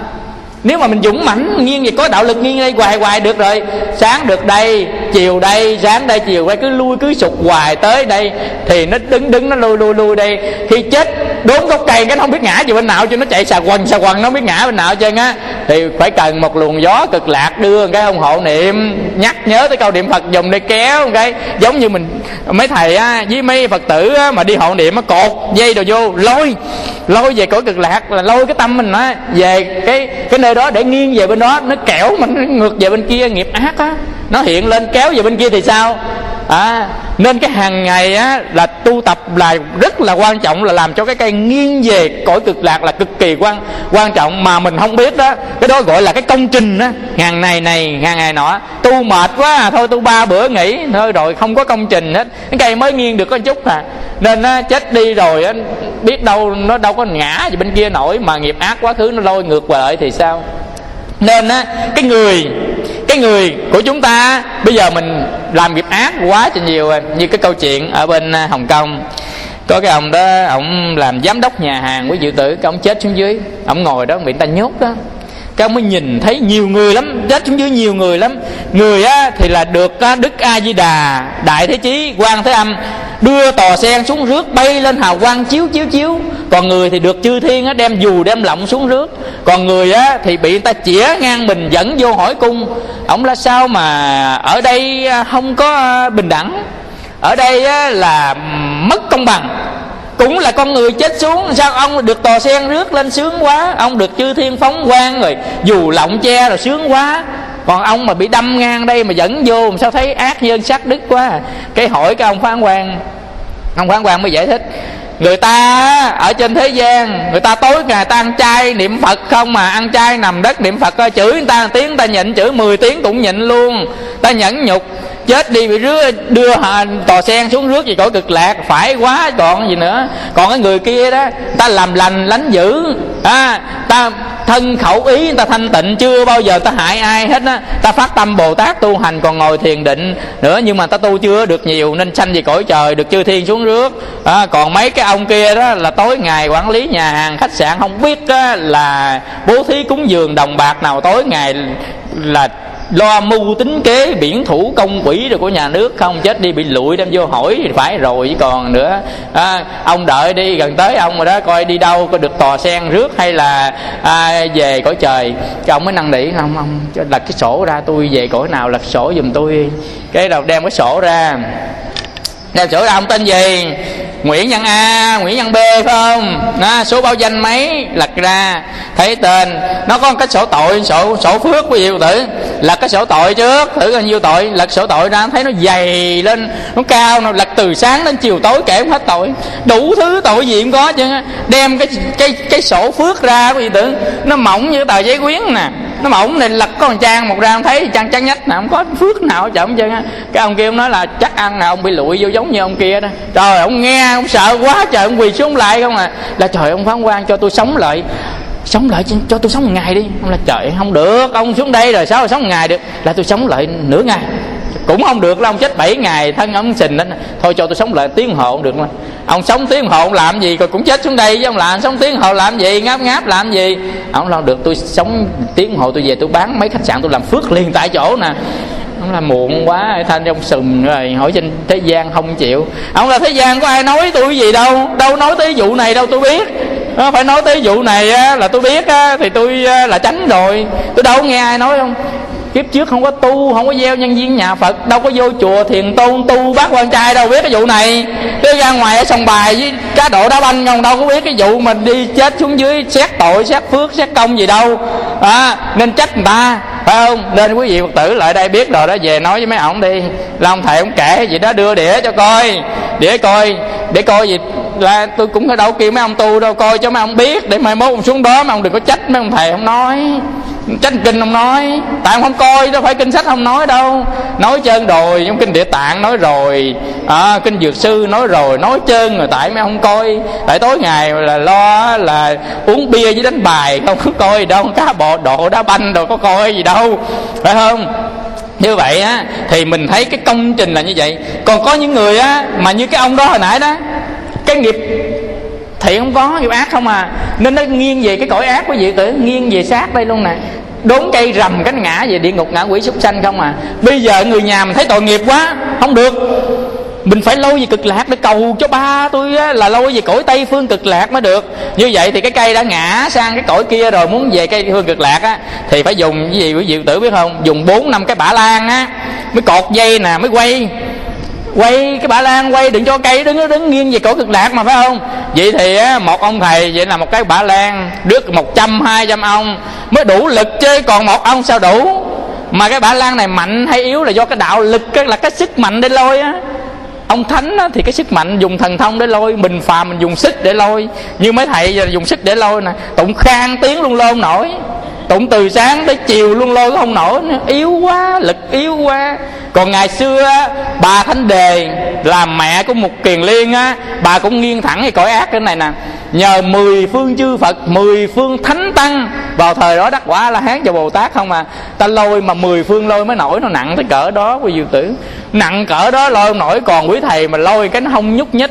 Nếu mà mình dũng mãnh nghiêng về có đạo lực, nghiêng đây hoài hoài được rồi, sáng được đây, chiều đây, sáng đây, chiều đây, cứ lui cứ sụt hoài tới đây thì nó đứng đứng nó lui lui lui đây. Khi chết đốn gốc cây cái nó không biết ngã về bên nào, cho nó chạy xà quần xà quần nó không biết ngã bên nào trên á, thì phải cần một luồng gió cực lạc đưa cái ông hộ niệm, nhắc nhớ tới câu niệm Phật dùng để kéo cái, giống như mình mấy thầy á với mấy Phật tử á, mà đi hộ niệm á, cột dây đồ vô lôi lôi về cõi cực lạc, là lôi cái tâm mình á về cái cái nơi đó để nghiêng về bên đó, nó kẻo mình nó ngược về bên kia, nghiệp ác á nó hiện lên kéo về bên kia thì sao à. Nên cái hàng ngày á là tu tập là rất là quan trọng, là làm cho cái cây nghiêng về cõi cực lạc là cực kỳ quan quan trọng, mà mình không biết đó. Cái đó gọi là cái công trình á, ngàn này này ngàn ngày nọ, tu mệt quá à, thôi tu ba bữa nghỉ thôi rồi không có công trình hết, cái cây mới nghiêng được có chút à. Nên á, chết đi rồi á, biết đâu nó đâu có ngã về bên kia nổi, mà nghiệp ác quá khứ nó lôi ngược về lại thì sao. Nên á, cái người cái người của chúng ta bây giờ mình làm nghiệp ác quá cho nhiều rồi. Như cái câu chuyện ở bên Hồng Kông, có cái ông đó, ông làm giám đốc nhà hàng quý vị tử, cái ông chết xuống dưới, ông ngồi đó bị người ta nhốt đó, cái ông mới nhìn thấy nhiều người lắm, chết xuống dưới nhiều người lắm. Người á thì là được Đức A Di Đà, Đại Thế Chí, Quan Thế Âm đưa tò sen xuống rước bay lên hào quang chiếu chiếu chiếu. Còn người thì được chư thiên á đem dù đem lọng xuống rước. Còn người á thì bị người ta chĩa ngang mình dẫn vô hỏi cung. Ông là sao mà ở đây không có bình đẳng, ở đây á là mất công bằng, cũng là con người chết xuống, sao ông được tò sen rước lên sướng quá, ông được chư thiên phóng quang rồi dù lọng che rồi sướng quá, còn ông mà bị đâm ngang đây mà dẫn vô sao thấy ác nhân sát đức quá. Cái hỏi cái ông Phán Quang, ông Phán Quang mới giải thích, người ta ở trên thế gian, người ta tối ngày ta ăn chay niệm Phật không, mà ăn chay nằm đất niệm Phật, chửi người ta một tiếng, người ta nhịn chửi mười tiếng cũng nhịn luôn, ta nhẫn nhục, chết đi bị rứa, đưa tò sen xuống rước về cõi cực lạc, phải quá còn gì nữa. Còn cái người kia đó, ta làm lành lánh dữ à, ta thân khẩu ý người ta thanh tịnh, chưa bao giờ ta hại ai hết á. Ta phát tâm Bồ Tát tu hành còn ngồi thiền định nữa, nhưng mà ta tu chưa được nhiều nên sanh về cõi trời, được chư thiên xuống rước. À, còn mấy cái ông kia đó là tối ngày quản lý nhà hàng khách sạn, không biết á, là bố thí cúng dường đồng bạc nào, tối ngày là lo mưu tính kế biển thủ công quỹ rồi của nhà nước, không chết đi bị lụi đem vô hỏi thì phải rồi chứ còn nữa. À, ông đợi đi, gần tới ông rồi đó, coi đi đâu có được tòa sen rước hay là à, về cõi trời. Cái ông mới năn nỉ, không ông lật cái sổ ra, tôi về cõi nào lật sổ giùm tôi. Cái đầu đem cái sổ ra, đem sổ ra, ông tên gì? Nguyễn Văn A, Nguyễn Văn B phải không? Đó, số báo danh mấy, lật ra thấy tên, nó có cái sổ tội, sổ sổ phước quý vị tử. Lật cái sổ tội trước, thử bao nhiêu tội, lật sổ tội ra thấy nó dày lên, nó cao, nó lật từ sáng đến chiều tối kể không hết tội, đủ thứ tội gì cũng có chứ. Đem cái cái cái sổ phước ra quý vị tử, nó mỏng như tờ giấy quyến nè, nó mỏng này, lật có một trang một ra không thấy trang trắng nhách nè, không có phước nào hết trơn. Cái ông kia ông nói là chắc ăn là ông bị lụi vô giống như ông kia đó. Trời, ông nghe ông sợ quá trời, ông quỳ xuống lại không à, là trời ông phán quan cho tôi sống lại, sống lại cho tôi sống một ngày đi. Ông là trời không được, ông xuống đây rồi sao mà sống một ngày được, là tôi sống lại nửa ngày cũng không được, là ông chết bảy ngày thân ông sình lên, thôi cho tôi sống lại tiếng hồ không được mà. Ông sống tiếng hồ làm gì, rồi cũng chết xuống đây chứ ông làm sống tiếng hồ làm gì, ngáp ngáp làm gì. Ông lo được, tôi sống tiếng hồ tôi về tôi bán mấy khách sạn tôi làm phước liền tại chỗ nè. Ông là muộn quá, thanh ông sùm rồi, hỏi trên thế gian không chịu. Ông là thế gian có ai nói tôi cái gì đâu, đâu nói tới vụ này đâu tôi biết. Nó phải nói tới vụ này á, là tôi biết á, thì tôi là tránh rồi, tôi đâu có nghe ai nói không. Kiếp trước không có tu, không có gieo nhân viên nhà Phật, đâu có vô chùa thiền tôn tu bác quan trai đâu biết cái vụ này. Cứ ra ngoài ở sòng bài với cá độ đá banh không, đâu có biết cái vụ mình đi chết xuống dưới xét tội, xét phước, xét công gì đâu. À, nên trách người ta, phải không? Nên quý vị Phật tử lại đây biết rồi đó, về nói với mấy ổng đi. Là ông thầy ông kể gì đó, đưa đĩa cho coi, đĩa coi, để coi gì. Là tôi cũng đâu kêu mấy ông tu đâu, coi cho mấy ông biết, để mai mốt ông xuống đó mấy ông đừng có trách mấy ông thầy không nói, trách kinh không nói, tại ông không coi, đâu phải kinh sách không nói đâu, nói trơn rồi. Trong kinh Địa Tạng nói rồi, à, kinh Dược Sư nói rồi, nói trơn rồi, tại mấy ông không coi. Tại tối ngày là lo là uống bia với đánh bài, không có coi đâu, cá bộ độ đá banh rồi có coi gì đâu, phải không? Như vậy á thì mình thấy cái công trình là như vậy. Còn có những người á mà như cái ông đó hồi nãy đó, cái nghiệp thiện không có, nghiệp ác không à, nên nó nghiêng về cái cõi ác quý vị tử, nghiêng về sát đây luôn nè. Đốn cây rầm cánh ngã về địa ngục ngạ quỷ súc sanh không à. Bây giờ người nhà mình thấy tội nghiệp quá, không được, mình phải lôi về cực lạc để cầu cho ba tôi á, là lôi về cõi Tây phương cực lạc mới được. Như vậy thì cái cây đã ngã sang cái cõi kia rồi, muốn về cây phương cực lạc á thì phải dùng cái gì quý vị tử biết không? Dùng bốn năm cái bả lan á, mới cột dây nè, mới quay quay cái bả lan, quay đừng cho cây đứng đứng nghiêng về cõi cực lạc mà, phải không? Vậy thì á, một ông thầy vậy là một cái bả lan rước một trăm hai trăm ông mới đủ lực chứ, còn một ông sao đủ. Mà cái bả lan này mạnh hay yếu là do cái đạo lực, cái là cái sức mạnh để lôi á. Ông thánh á, thì cái sức mạnh dùng thần thông để lôi, mình phàm mình dùng sức để lôi. Như mấy thầy giờ dùng sức để lôi nè, tụng khang tiếng luôn lôi không nổi, tụng từ sáng tới chiều luôn lôi không nổi, yếu quá, lực yếu quá. Còn ngày xưa á, bà Thánh Đề là mẹ của Mục Kiền Liên á, bà cũng nghiêng thẳng cái cõi ác cái này nè, nhờ mười phương chư Phật, mười phương thánh tăng vào thời đó đắc quả La Hán cho Bồ Tát không à. Ta lôi mà mười phương lôi mới nổi, nó nặng tới cỡ đó quý vị tử, nặng cỡ đó lôi không nổi. Còn quý thầy mà lôi cái nó không nhúc nhích,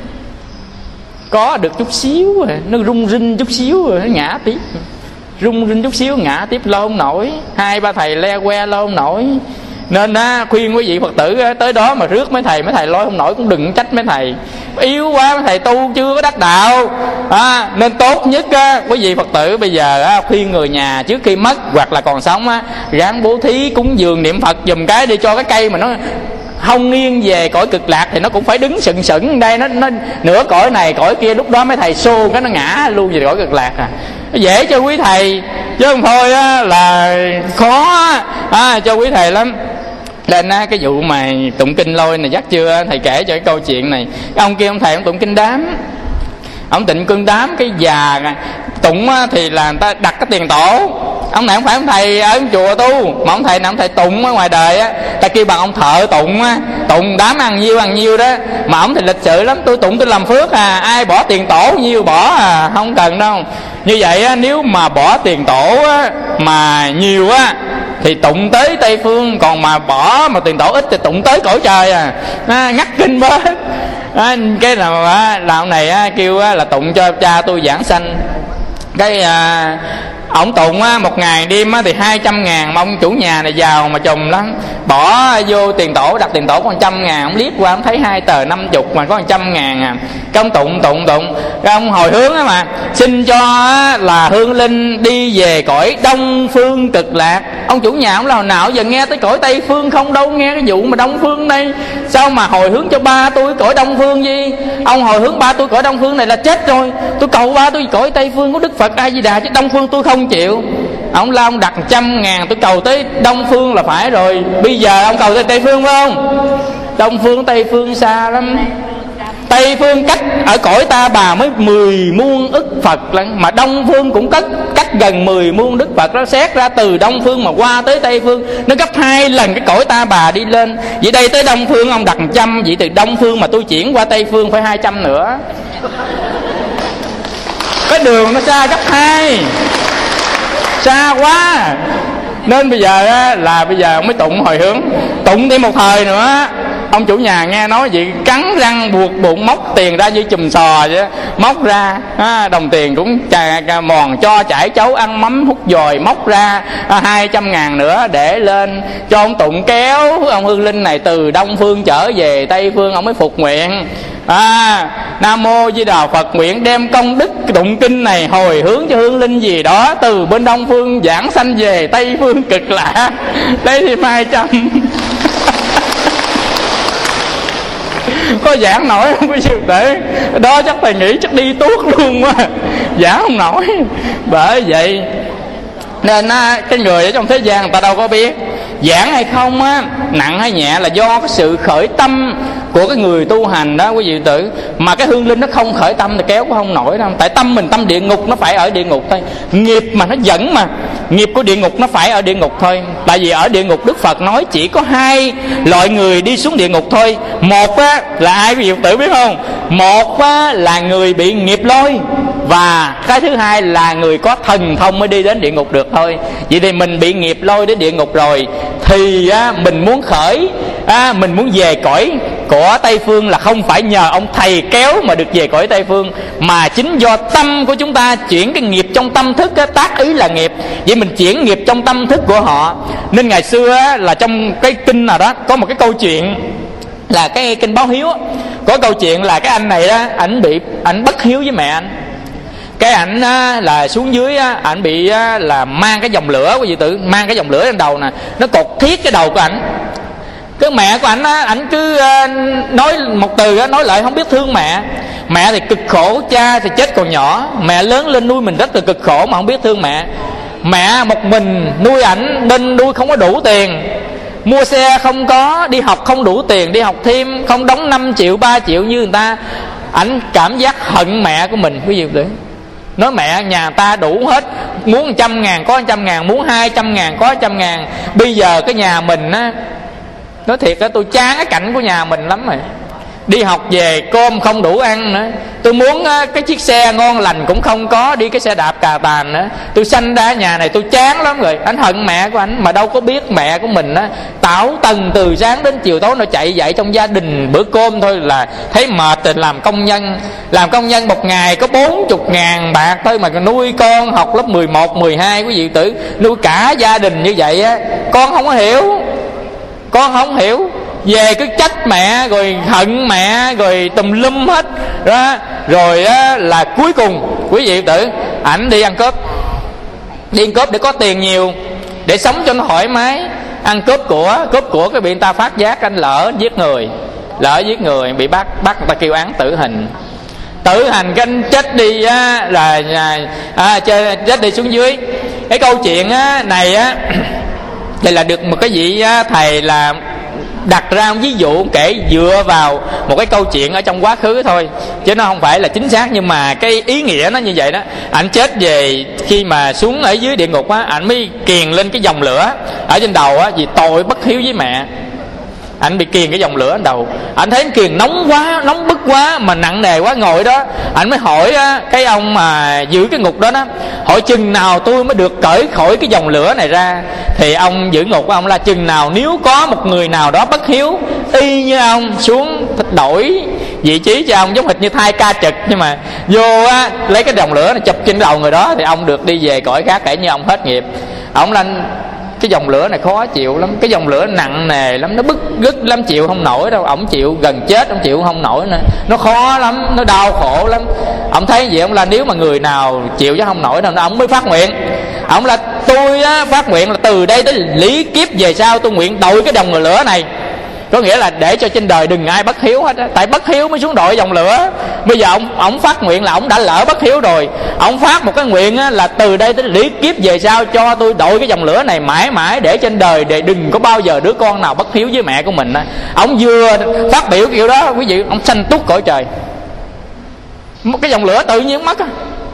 có được chút xíu rồi, nó rung rinh chút xíu rồi nó ngã tiếp, rung rinh chút xíu ngã tiếp, lôi không nổi. Hai ba thầy le que lôi không nổi. Nên á, khuyên quý vị Phật tử á, tới đó mà rước mấy thầy, mấy thầy lôi không nổi cũng đừng trách mấy thầy, yếu quá, mấy thầy tu chưa có đắc đạo à. Nên tốt nhất á, quý vị Phật tử bây giờ á, khuyên người nhà trước khi mất hoặc là còn sống á, ráng bố thí cúng dường niệm Phật dùm cái đi, cho cái cây mà nó không nghiêng về cõi cực lạc thì nó cũng phải đứng sừng sững đây, nó nó nửa cõi này cõi kia, lúc đó mấy thầy xô cái nó ngã luôn về cõi cực lạc à. Nó dễ cho quý thầy chứ không thôi á là khó à, cho quý thầy lắm. Nên á, cái vụ mà tụng kinh lôi này chắc chưa thầy kể cho cái câu chuyện này. Cái ông kia ông thầy ông tụng kinh đám, ông tịnh cương đám, cái già tụng á, thì là người ta đặt cái tiền tổ Ông này không phải ông thầy ở chùa tu, mà ông thầy này ông thầy tụng ở ngoài đời á, ta kêu bằng ông thợ tụng á, tụng đám ăn nhiêu ăn nhiêu đó. Mà ông thì lịch sự lắm, tôi tụng tôi làm phước à, ai bỏ tiền tổ nhiêu bỏ à, không cần đâu. Như vậy á, nếu mà bỏ tiền tổ á mà nhiều á thì tụng tới Tây Phương, còn mà bỏ mà tiền tổ ít thì tụng tới cõi trời à, à ngắt kinh bớt. À, cái nào là, là ông này á, kêu á, là tụng cho cha tôi giảng sanh. Cái à, ổng tụng á, một ngày đêm á, thì hai trăm ngàn. Mà ông chủ nhà này giàu mà chùm lắm, bỏ vô tiền tổ, đặt tiền tổ có một trăm ngàn. Ông liếc qua ông thấy hai tờ năm chục mà có một trăm ngàn à. Cái ông tụng tụng tụng, cái ông hồi hướng á mà xin cho á, là hương linh đi về cõi Đông Phương Cực Lạc. Ông chủ nhà ông là hồi nào giờ nghe tới cõi Tây Phương không, đâu nghe cái vụ mà Đông Phương đây. Sao mà hồi hướng cho ba tôi cõi Đông Phương gì? Ông hồi hướng ba tôi cõi Đông Phương này là chết rồi. Tôi cầu ba tôi cõi Tây Phương có Đức Phật A Di Đà, chứ Đông Phương tôi không chịu. Ông la ông đặt trăm ngàn, tôi cầu tới Đông Phương là phải rồi. Bây giờ ông cầu tới Tây Phương phải không? Đông Phương Tây Phương xa lắm. Tây Phương cách ở cõi ta bà mới mười muôn ức Phật lận, mà Đông Phương cũng cách cách gần mười muôn Đức Phật. Nó xét ra từ Đông Phương mà qua tới Tây Phương nó gấp hai lần cái cõi ta bà đi lên. Vậy đây tới Đông Phương ông đặt trăm, vậy từ Đông Phương mà tôi chuyển qua Tây Phương phải hai trăm nữa. Cái đường nó xa gấp hai, xa quá. Nên bây giờ á, là bây giờ mới tụng hồi hướng. Tụng thêm một thời nữa, ông chủ nhà nghe nói vậy cắn răng buộc bụng móc tiền ra như chùm sò vậy, móc ra à, đồng tiền cũng chà, chà, mòn cho chải chấu ăn mắm hút dòi, móc ra hai trăm ngàn nữa để lên cho ông tụng, kéo ông hương linh này từ Đông Phương trở về Tây Phương. Ông mới phục nguyện à, Nam Mô Di Đà Phật, nguyện đem công đức tụng kinh này hồi hướng cho hương linh gì đó từ bên Đông Phương giảng sanh về Tây Phương Cực Lạc. Lấy thêm hai trăm. Có giảng nổi không quý sư đệ? Đó chắc thầy nghĩ chắc đi tuốt luôn quá, giảng không nổi. Bởi vậy nên á, cái người ở trong thế gian người ta đâu có biết giảng hay không á, nặng hay nhẹ là do cái sự khởi tâm của cái người tu hành đó quý vị tử. Mà cái hương linh nó không khởi tâm thì kéo cũng không nổi đâu. Tại tâm mình tâm địa ngục, nó phải ở địa ngục thôi. Nghiệp mà nó dẫn mà, nghiệp của địa ngục nó phải ở địa ngục thôi. Tại vì ở địa ngục Đức Phật nói chỉ có hai loại người đi xuống địa ngục thôi. Một á, là ai quý vị tử biết không? Một á, là người bị nghiệp lôi, và cái thứ hai là người có thần thông mới đi đến địa ngục được thôi. Vậy thì mình bị nghiệp lôi đến địa ngục rồi thì á, mình muốn khởi á, mình muốn về cõi của Tây Phương là không phải nhờ ông thầy kéo mà được về cõi Tây Phương, mà chính do tâm của chúng ta chuyển cái nghiệp trong tâm thức á, tác ý là nghiệp. Vậy mình chuyển nghiệp trong tâm thức của họ. Nên ngày xưa á, là trong cái kinh nào đó có một cái câu chuyện là cái kinh báo hiếu á, có câu chuyện là cái anh này đó, ảnh bị ảnh bất hiếu với mẹ anh. Cái ảnh á, là xuống dưới á, ảnh bị á, là mang cái dòng lửa quý vị tử, mang cái dòng lửa trên đầu nè, nó cột thiết cái đầu của ảnh. Cái mẹ của ảnh á, ảnh cứ uh, nói một từ á, nói lại không biết thương mẹ. Mẹ thì cực khổ, cha thì chết còn nhỏ. Mẹ lớn lên nuôi mình rất là cực khổ mà không biết thương mẹ. Mẹ một mình nuôi ảnh nên nuôi không có đủ tiền, mua xe không có, đi học không đủ tiền, đi học thêm không đóng năm triệu ba triệu như người ta. Ảnh cảm giác hận mẹ của mình quý vị tử. Nói mẹ nhà ta đủ hết, muốn một trăm ngàn có một trăm ngàn, muốn hai trăm ngàn có một trăm ngàn. Bây giờ cái nhà mình á, nói thiệt á, tôi chán cái cảnh của nhà mình lắm rồi. Đi học về cơm không đủ ăn nữa. Tôi muốn á, cái chiếc xe ngon lành cũng không có, đi cái xe đạp cà tàn nữa. Tôi sanh ra nhà này tôi chán lắm rồi. Anh hận mẹ của anh, mà đâu có biết mẹ của mình á, tảo tần từ sáng đến chiều tối nó chạy dậy trong gia đình bữa cơm thôi là thấy mệt rồi. Làm công nhân, làm công nhân một ngày có bốn chục ngàn bạc thôi mà nuôi con học lớp mười một, mười hai quý vị tử, nuôi cả gia đình như vậy á. Con không có hiểu, con không hiểu, về cứ trách mẹ rồi hận mẹ rồi tùm lum hết đó. Rồi á, là cuối cùng quý vị tử, ảnh đi ăn cướp, đi ăn cướp để có tiền nhiều, để sống cho nó thoải mái. Ăn cướp của, cướp của cái bị người ta phát giác, anh lỡ giết người, lỡ giết người bị bắt, bắt người ta kêu án tử hình. Tử hành cái anh chết đi á, là à, chết đi xuống dưới. Cái câu chuyện á, này á, đây là được một cái vị á, thầy là đặt ra một ví dụ kể dựa vào một cái câu chuyện ở trong quá khứ thôi, chứ nó không phải là chính xác, nhưng mà cái ý nghĩa nó như vậy đó. Ảnh chết về khi mà xuống ở dưới địa ngục á, ảnh mới kiền lên cái dòng lửa ở trên đầu á, vì tội bất hiếu với mẹ. Anh bị kiền cái dòng lửa trên đầu, anh thấy kiền nóng quá, nóng bức quá mà nặng nề quá, ngồi đó anh mới hỏi á, cái ông mà giữ cái ngục đó đó, hỏi chừng nào tôi mới được cởi khỏi cái dòng lửa này ra. Thì ông giữ ngục của ông là chừng nào nếu có một người nào đó bất hiếu y như ông xuống đổi vị trí cho ông, giống hệt như thai ca trực, nhưng mà vô á lấy cái dòng lửa này chụp trên đầu người đó thì ông được đi về cõi khác, kể như ông hết nghiệp. Ông lên cái dòng lửa này khó chịu lắm, cái dòng lửa nặng nề lắm, nó bức rứt lắm, chịu không nổi đâu. Ổng chịu gần chết, ổng chịu không nổi nữa, nó khó lắm, nó đau khổ lắm. Ổng thấy vậy, ổng là nếu mà người nào chịu chứ không nổi đâu, ổng mới phát nguyện. Ổng là tôi á, phát nguyện là từ đây tới lý kiếp về sau tôi nguyện đội cái dòng lửa này. Có nghĩa là để cho trên đời đừng ai bất hiếu hết á, tại bất hiếu mới xuống đội dòng lửa. Bây giờ ông ông phát nguyện là ông đã lỡ bất hiếu rồi, ông phát một cái nguyện á, là từ đây tới lý kiếp về sau cho tôi đội cái dòng lửa này mãi mãi, để trên đời để đừng có bao giờ đứa con nào bất hiếu với mẹ của mình á. Ông vừa phát biểu kiểu đó, quý vị, ông sanh túc cõi trời. Một cái dòng lửa tự nhiên mất á.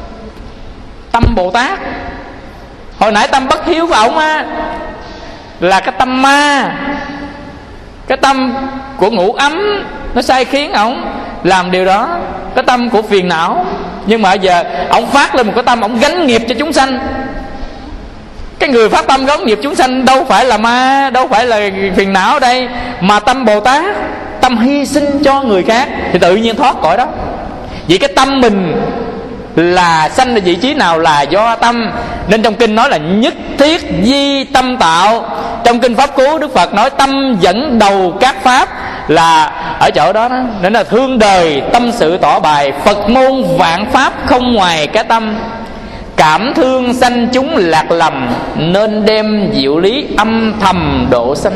Tâm Bồ Tát hồi nãy tâm bất hiếu của ông á là cái tâm ma, cái tâm của ngũ ấm, nó sai khiến ổng làm điều đó, cái tâm của phiền não. Nhưng mà giờ ổng phát lên một cái tâm, ổng gánh nghiệp cho chúng sanh. Cái người phát tâm gánh nghiệp chúng sanh đâu phải là ma, đâu phải là phiền não ở đây, mà tâm Bồ Tát, tâm hy sinh cho người khác, thì tự nhiên thoát cõi đó. Vì cái tâm mình là sanh ở vị trí nào là do tâm, nên trong kinh nói là nhất thiết di tâm tạo. Trong kinh Pháp Cú Đức Phật nói tâm dẫn đầu các pháp, là ở chỗ đó, đó. Nên là thương đời tâm sự tỏ bài, Phật môn vạn pháp không ngoài cái tâm. Cảm thương sanh chúng lạc lầm, nên đem diệu lý âm thầm độ sanh.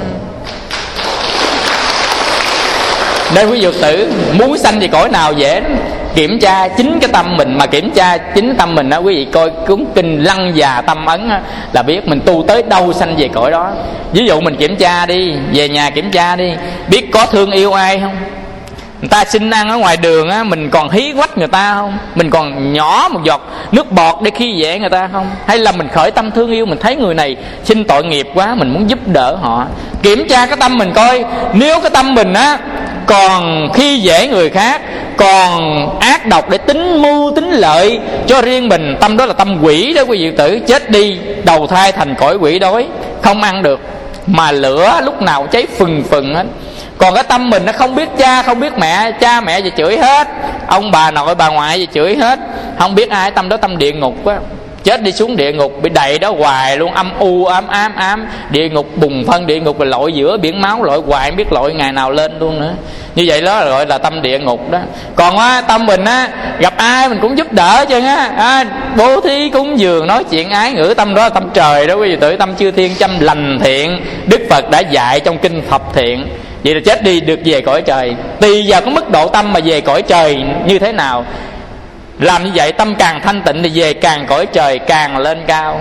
Nên quý Phật tử muốn sanh thì cõi nào dễ, kiểm tra chính cái tâm mình. Mà kiểm tra chính tâm mình đó, quý vị coi cuốn kinh Lăng Già Tâm Ấn đó, là biết mình tu tới đâu sanh về cõi đó. Ví dụ mình kiểm tra đi, về nhà kiểm tra đi, biết có thương yêu ai không? Người ta xin ăn ở ngoài đường á, mình còn hí quách người ta không? Mình còn nhỏ một giọt nước bọt để khi dễ người ta không? Hay là mình khởi tâm thương yêu, mình thấy người này xin tội nghiệp quá, mình muốn giúp đỡ họ. Kiểm tra cái tâm mình coi, nếu cái tâm mình á còn khi dễ người khác, còn ác độc để tính mưu tính lợi cho riêng mình, tâm đó là tâm quỷ đó quý vị tử. Chết đi đầu thai thành cõi quỷ đói, không ăn được, mà lửa lúc nào cháy phừng phừng hết. Còn cái tâm mình nó không biết cha không biết mẹ, cha mẹ gì chửi hết, ông bà nội bà ngoại gì chửi hết, không biết ai, tâm đó tâm địa ngục á. Chết đi xuống địa ngục bị đầy đó hoài luôn, âm u ám ám ám. Địa ngục bùng phân, địa ngục là lội giữa biển máu, lội hoài không biết lội ngày nào lên luôn nữa. Như vậy đó là gọi là tâm địa ngục đó. Còn á, tâm mình á, gặp ai mình cũng giúp đỡ chứ á, à, bố thí cúng dường nói chuyện ái ngữ, tâm đó là tâm trời đó quý vị tử. Tâm chư thiên chăm lành thiện, Đức Phật đã dạy trong kinh Thập Thiện. Vậy là chết đi được về cõi trời. Tùy vào cái mức độ tâm mà về cõi trời như thế nào. Làm như vậy tâm càng thanh tịnh thì về càng cõi trời càng lên cao.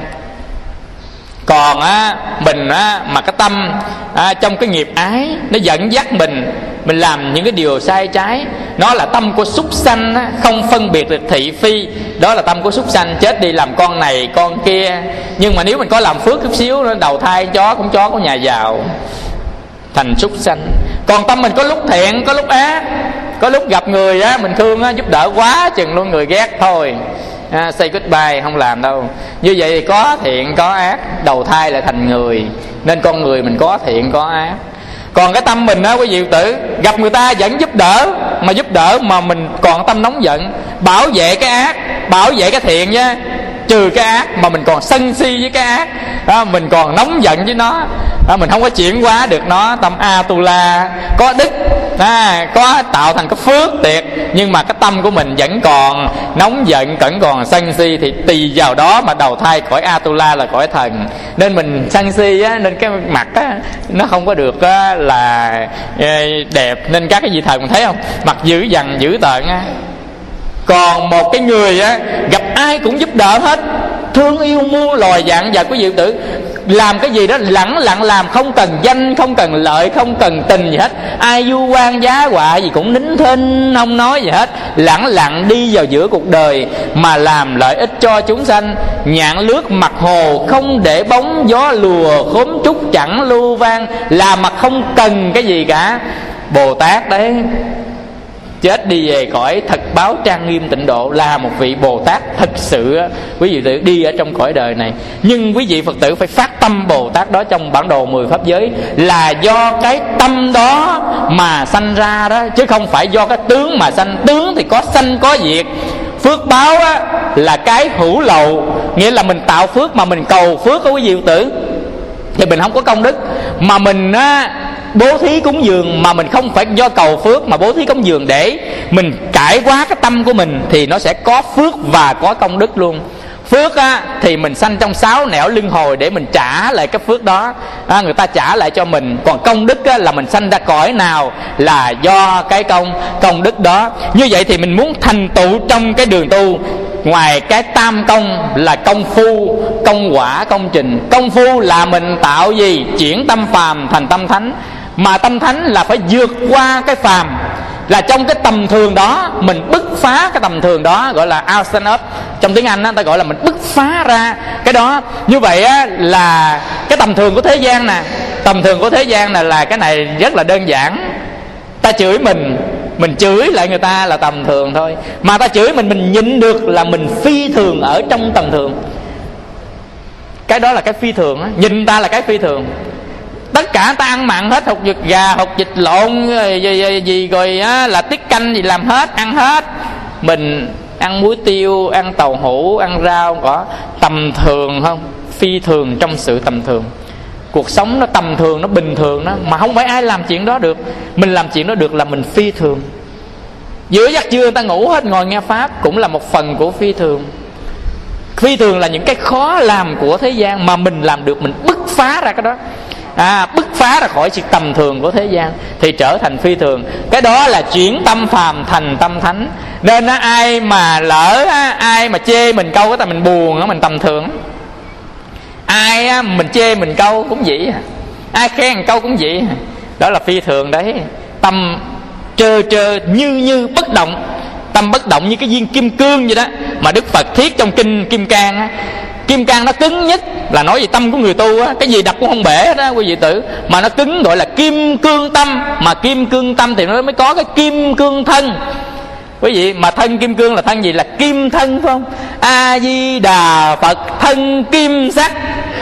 Còn á, mình á, mà cái tâm á, trong cái nghiệp ái nó dẫn dắt mình, mình làm những cái điều sai trái, nó là tâm của súc sanh á, không phân biệt được thị phi. Đó là tâm của súc sanh, chết đi làm con này con kia. Nhưng mà nếu mình có làm phước chút xíu, nó đầu thai chó cũng chó của nhà giàu, thành súc sanh. Còn tâm mình có lúc thiện có lúc ác, có lúc gặp người á mình thương á, giúp đỡ quá chừng luôn, người ghét thôi à, say goodbye không làm đâu. Như vậy thì có thiện có ác, đầu thai lại thành người. Nên con người mình có thiện có ác. Còn cái tâm mình á quý vị tử, gặp người ta vẫn giúp đỡ, mà giúp đỡ mà mình còn tâm nóng giận, bảo vệ cái ác, bảo vệ cái thiện chứ, trừ cái ác mà mình còn sân si với cái ác đó, mình còn nóng giận với nó đó, mình không có chuyển hóa được nó. Tâm Atula có đức à, có tạo thành cái phước tiệt, nhưng mà cái tâm của mình vẫn còn nóng giận, vẫn còn sân si, thì tùy vào đó mà đầu thai cõi Atula là cõi thần. Nên mình sân si á, nên cái mặt á nó không có được á, là đẹp. Nên các cái vị thần mình thấy không, mặt dữ dằn dữ tợn á. Còn một cái người á, gặp ai cũng giúp đỡ hết, thương yêu muôn loài vạn vật. Quý vị tử, làm cái gì đó lẳng lặng làm, không cần danh, không cần lợi, không cần tình gì hết. Ai vu oan giá họa gì cũng nín thinh, không nói gì hết, lẳng lặng đi vào giữa cuộc đời mà làm lợi ích cho chúng sanh. Nhạn lướt mặt hồ không để bóng, gió lùa khóm trúc chẳng lưu vang, làm mà không cần cái gì cả. Bồ Tát đấy, chết đi về cõi thật báo trang nghiêm tịnh độ, là một vị Bồ Tát thật sự quý vị tự đi ở trong cõi đời này. Nhưng quý vị Phật tử phải phát tâm Bồ Tát đó trong bản đồ mười pháp giới, là do cái tâm đó mà sanh ra đó, chứ không phải do cái tướng mà sanh. Tướng thì có sanh có diệt. Phước báo á, là cái hữu lậu, nghĩa là mình tạo phước mà mình cầu phước của quý vị Phật tử thì mình không có công đức. Mà mình á, bố thí cúng dường mà mình không phải do cầu phước mà bố thí cúng dường để mình cải hóa cái tâm của mình, thì nó sẽ có phước và có công đức luôn. Phước á, thì mình sanh trong sáu nẻo luân hồi để mình trả lại cái phước đó, à, người ta trả lại cho mình. Còn công đức á, là mình sanh ra cõi nào là do cái công công đức đó. Như vậy thì mình muốn thành tựu trong cái đường tu, ngoài cái tam công là công phu, công quả, công trình. Công phu là mình tạo gì? Chuyển tâm phàm thành tâm thánh. Mà tâm thánh là phải vượt qua cái phàm, là trong cái tầm thường đó mình bứt phá cái tầm thường đó, gọi là open up. Trong tiếng Anh á, ta gọi là mình bứt phá ra cái đó. Như vậy á, là cái tầm thường của thế gian nè. Tầm thường của thế gian này là cái này rất là đơn giản. Ta chửi mình, mình chửi lại người ta là tầm thường thôi. Mà ta chửi mình, mình nhịn được là mình phi thường ở trong tầm thường. Cái đó là cái phi thường á, nhìn ta là cái phi thường. Tất cả ta ăn mặn hết, hột vịt gà, hột vịt lộn gì, gì, gì rồi á, là tiết canh gì làm hết, ăn hết. Mình ăn muối tiêu, ăn tàu hũ, ăn rau, có tầm thường không? Phi thường trong sự tầm thường. Cuộc sống nó tầm thường, nó bình thường đó, mà không phải ai làm chuyện đó được. Mình làm chuyện đó được là mình phi thường. Giữa giấc trưa người ta ngủ hết ngồi nghe pháp cũng là một phần của phi thường. Phi thường là những cái khó làm của thế gian mà mình làm được, mình bứt phá ra cái đó, à, bứt phá ra khỏi sự tầm thường của thế gian thì trở thành phi thường. Cái đó là chuyển tâm phàm thành tâm thánh. Nên á, ai mà lỡ á, ai mà chê mình câu cái tại mình buồn á, mình tầm thường. Ai á, mình chê mình câu cũng vậy, ai khen một câu cũng vậy. Đó là phi thường đấy. Tâm trơ trơ như như bất động. Tâm bất động như cái viên kim cương vậy đó. Mà Đức Phật thiết trong kinh Kim Cang á, kim cang nó cứng nhất là nói về tâm của người tu á, cái gì đập cũng không bể hết á quý vị tử. Mà nó cứng gọi là kim cương tâm. Mà kim cương tâm thì nó mới có cái kim cương thân. Quý vị, mà thân kim cương là thân gì? Là kim thân, phải không? A Di Đà Phật thân kim sắc.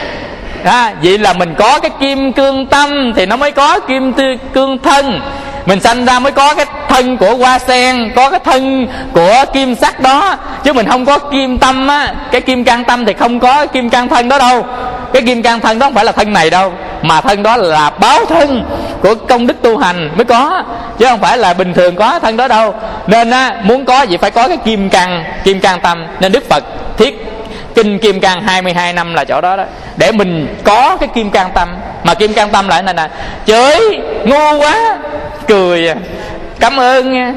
À, vậy là mình có cái kim cương tâm thì nó mới có kim cương thân. Mình sanh ra mới có cái thân của hoa sen, có cái thân của kim sắc đó. Chứ mình không có kim tâm á, cái kim cang tâm thì không có kim cang thân đó đâu. Cái kim cang thân đó không phải là thân này đâu, mà thân đó là báo thân của công đức tu hành mới có, chứ không phải là bình thường có thân đó đâu. Nên á, muốn có gì phải có cái kim cang, kim cang tâm. Nên Đức Phật thiết kinh Kim Cang hai mươi hai năm là chỗ đó đó, để mình có cái kim cang tâm. Mà kim cang tâm lại này nè, chửi ngu quá, cười cảm ơn nha,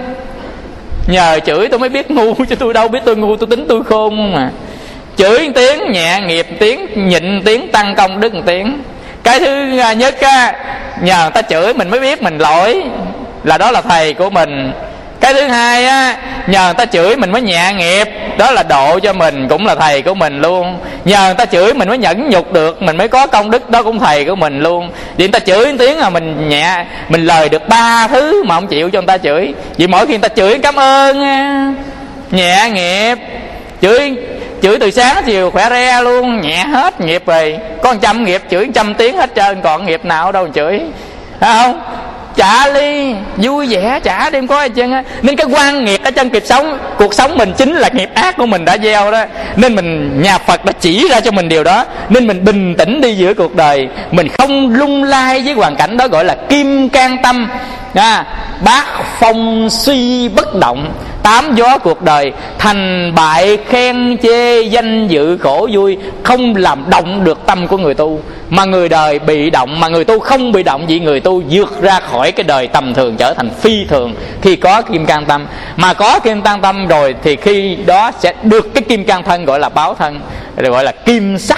nhờ chửi tôi mới biết ngu, chứ tôi đâu biết tôi ngu, tôi tính tôi khôn không mà. Chửi tiếng nhẹ nghiệp tiếng, nhịn tiếng tăng công đức tiếng. Cái thứ nhất á, nhờ người ta chửi mình mới biết mình lỗi, là đó là thầy của mình. Cái thứ hai á, nhờ người ta chửi mình mới nhẹ nghiệp, đó là độ cho mình, cũng là thầy của mình luôn. Nhờ người ta chửi mình mới nhẫn nhục được, mình mới có công đức, đó cũng thầy của mình luôn. Vì người ta chửi một tiếng là mình nhẹ, mình lời được ba thứ mà không chịu cho người ta chửi. Vì mỗi khi người ta chửi cảm ơn nha, nhẹ nghiệp. Chửi chửi từ sáng chiều khỏe re luôn, nhẹ hết nghiệp rồi. Có một trăm nghiệp chửi trăm tiếng hết trơn, còn nghiệp nào đâu chửi, phải không? Trả ly vui vẻ, trả đêm có ai chân á. Nên cái quan nghiệp ở trong cuộc sống, cuộc sống mình chính là nghiệp ác của mình đã gieo đó. Nên mình, nhà Phật đã chỉ ra cho mình điều đó. Nên mình bình tĩnh đi giữa cuộc đời, mình không lung lay với hoàn cảnh đó, gọi là kim cang tâm. À, bát phong suy bất động, tám gió cuộc đời, thành bại khen chê, danh dự khổ vui, không làm động được tâm của người tu. Mà người đời bị động, mà người tu không bị động, vì người tu vượt ra khỏi cái đời tầm thường, trở thành phi thường khi có kim cang tâm. Mà có kim cang tâm rồi thì khi đó sẽ được cái kim cang thân, gọi là báo thân, gọi là kim sắc,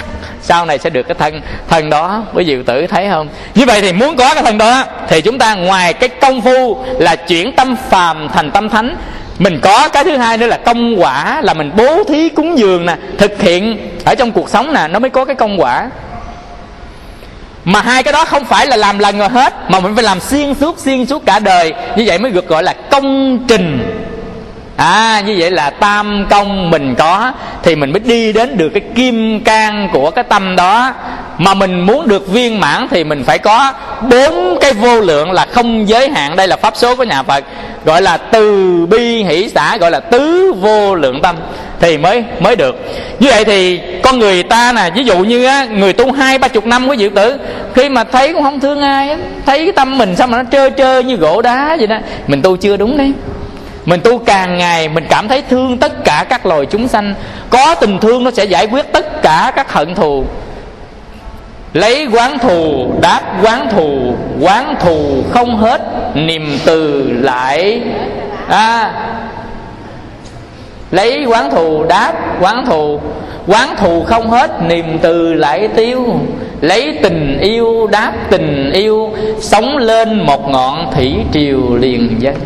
sau này sẽ được cái thân thân đó. Quý vị tử thấy không? Như vậy thì muốn có cái thân đó thì chúng ta ngoài cái công phu là chuyển tâm phàm thành tâm thánh, mình có cái thứ hai nữa là công quả, là mình bố thí cúng dường nè, thực hiện ở trong cuộc sống nè, nó mới có cái công quả. Mà hai cái đó không phải là làm lần rồi hết, mà mình phải làm xuyên suốt xuyên suốt cả đời. Như vậy mới được gọi là công trình. À, như vậy là tam công mình có thì mình mới đi đến được cái kim cang của cái tâm đó. Mà mình muốn được viên mãn thì mình phải có bốn cái vô lượng là không giới hạn. Đây là pháp số của nhà Phật, gọi là từ bi hỷ xả, gọi là tứ vô lượng tâm thì mới mới được. Như vậy thì con người ta nè, ví dụ như á, người tu hai ba chục năm quý vị tử, khi mà thấy cũng không thương ai á, thấy cái tâm mình sao mà nó trơ trơ như gỗ đá vậy đó, mình tu chưa đúng đấy. Mình tu càng ngày mình cảm thấy thương tất cả các loài chúng sanh. Có tình thương nó sẽ giải quyết tất cả các hận thù. Lấy quán thù đáp quán thù, quán thù không hết, niềm từ lại à, lấy quán thù đáp quán thù, quán thù không hết, niềm từ lại tiêu. Lấy tình yêu đáp tình yêu, sống lên một ngọn thủy triều liền dân.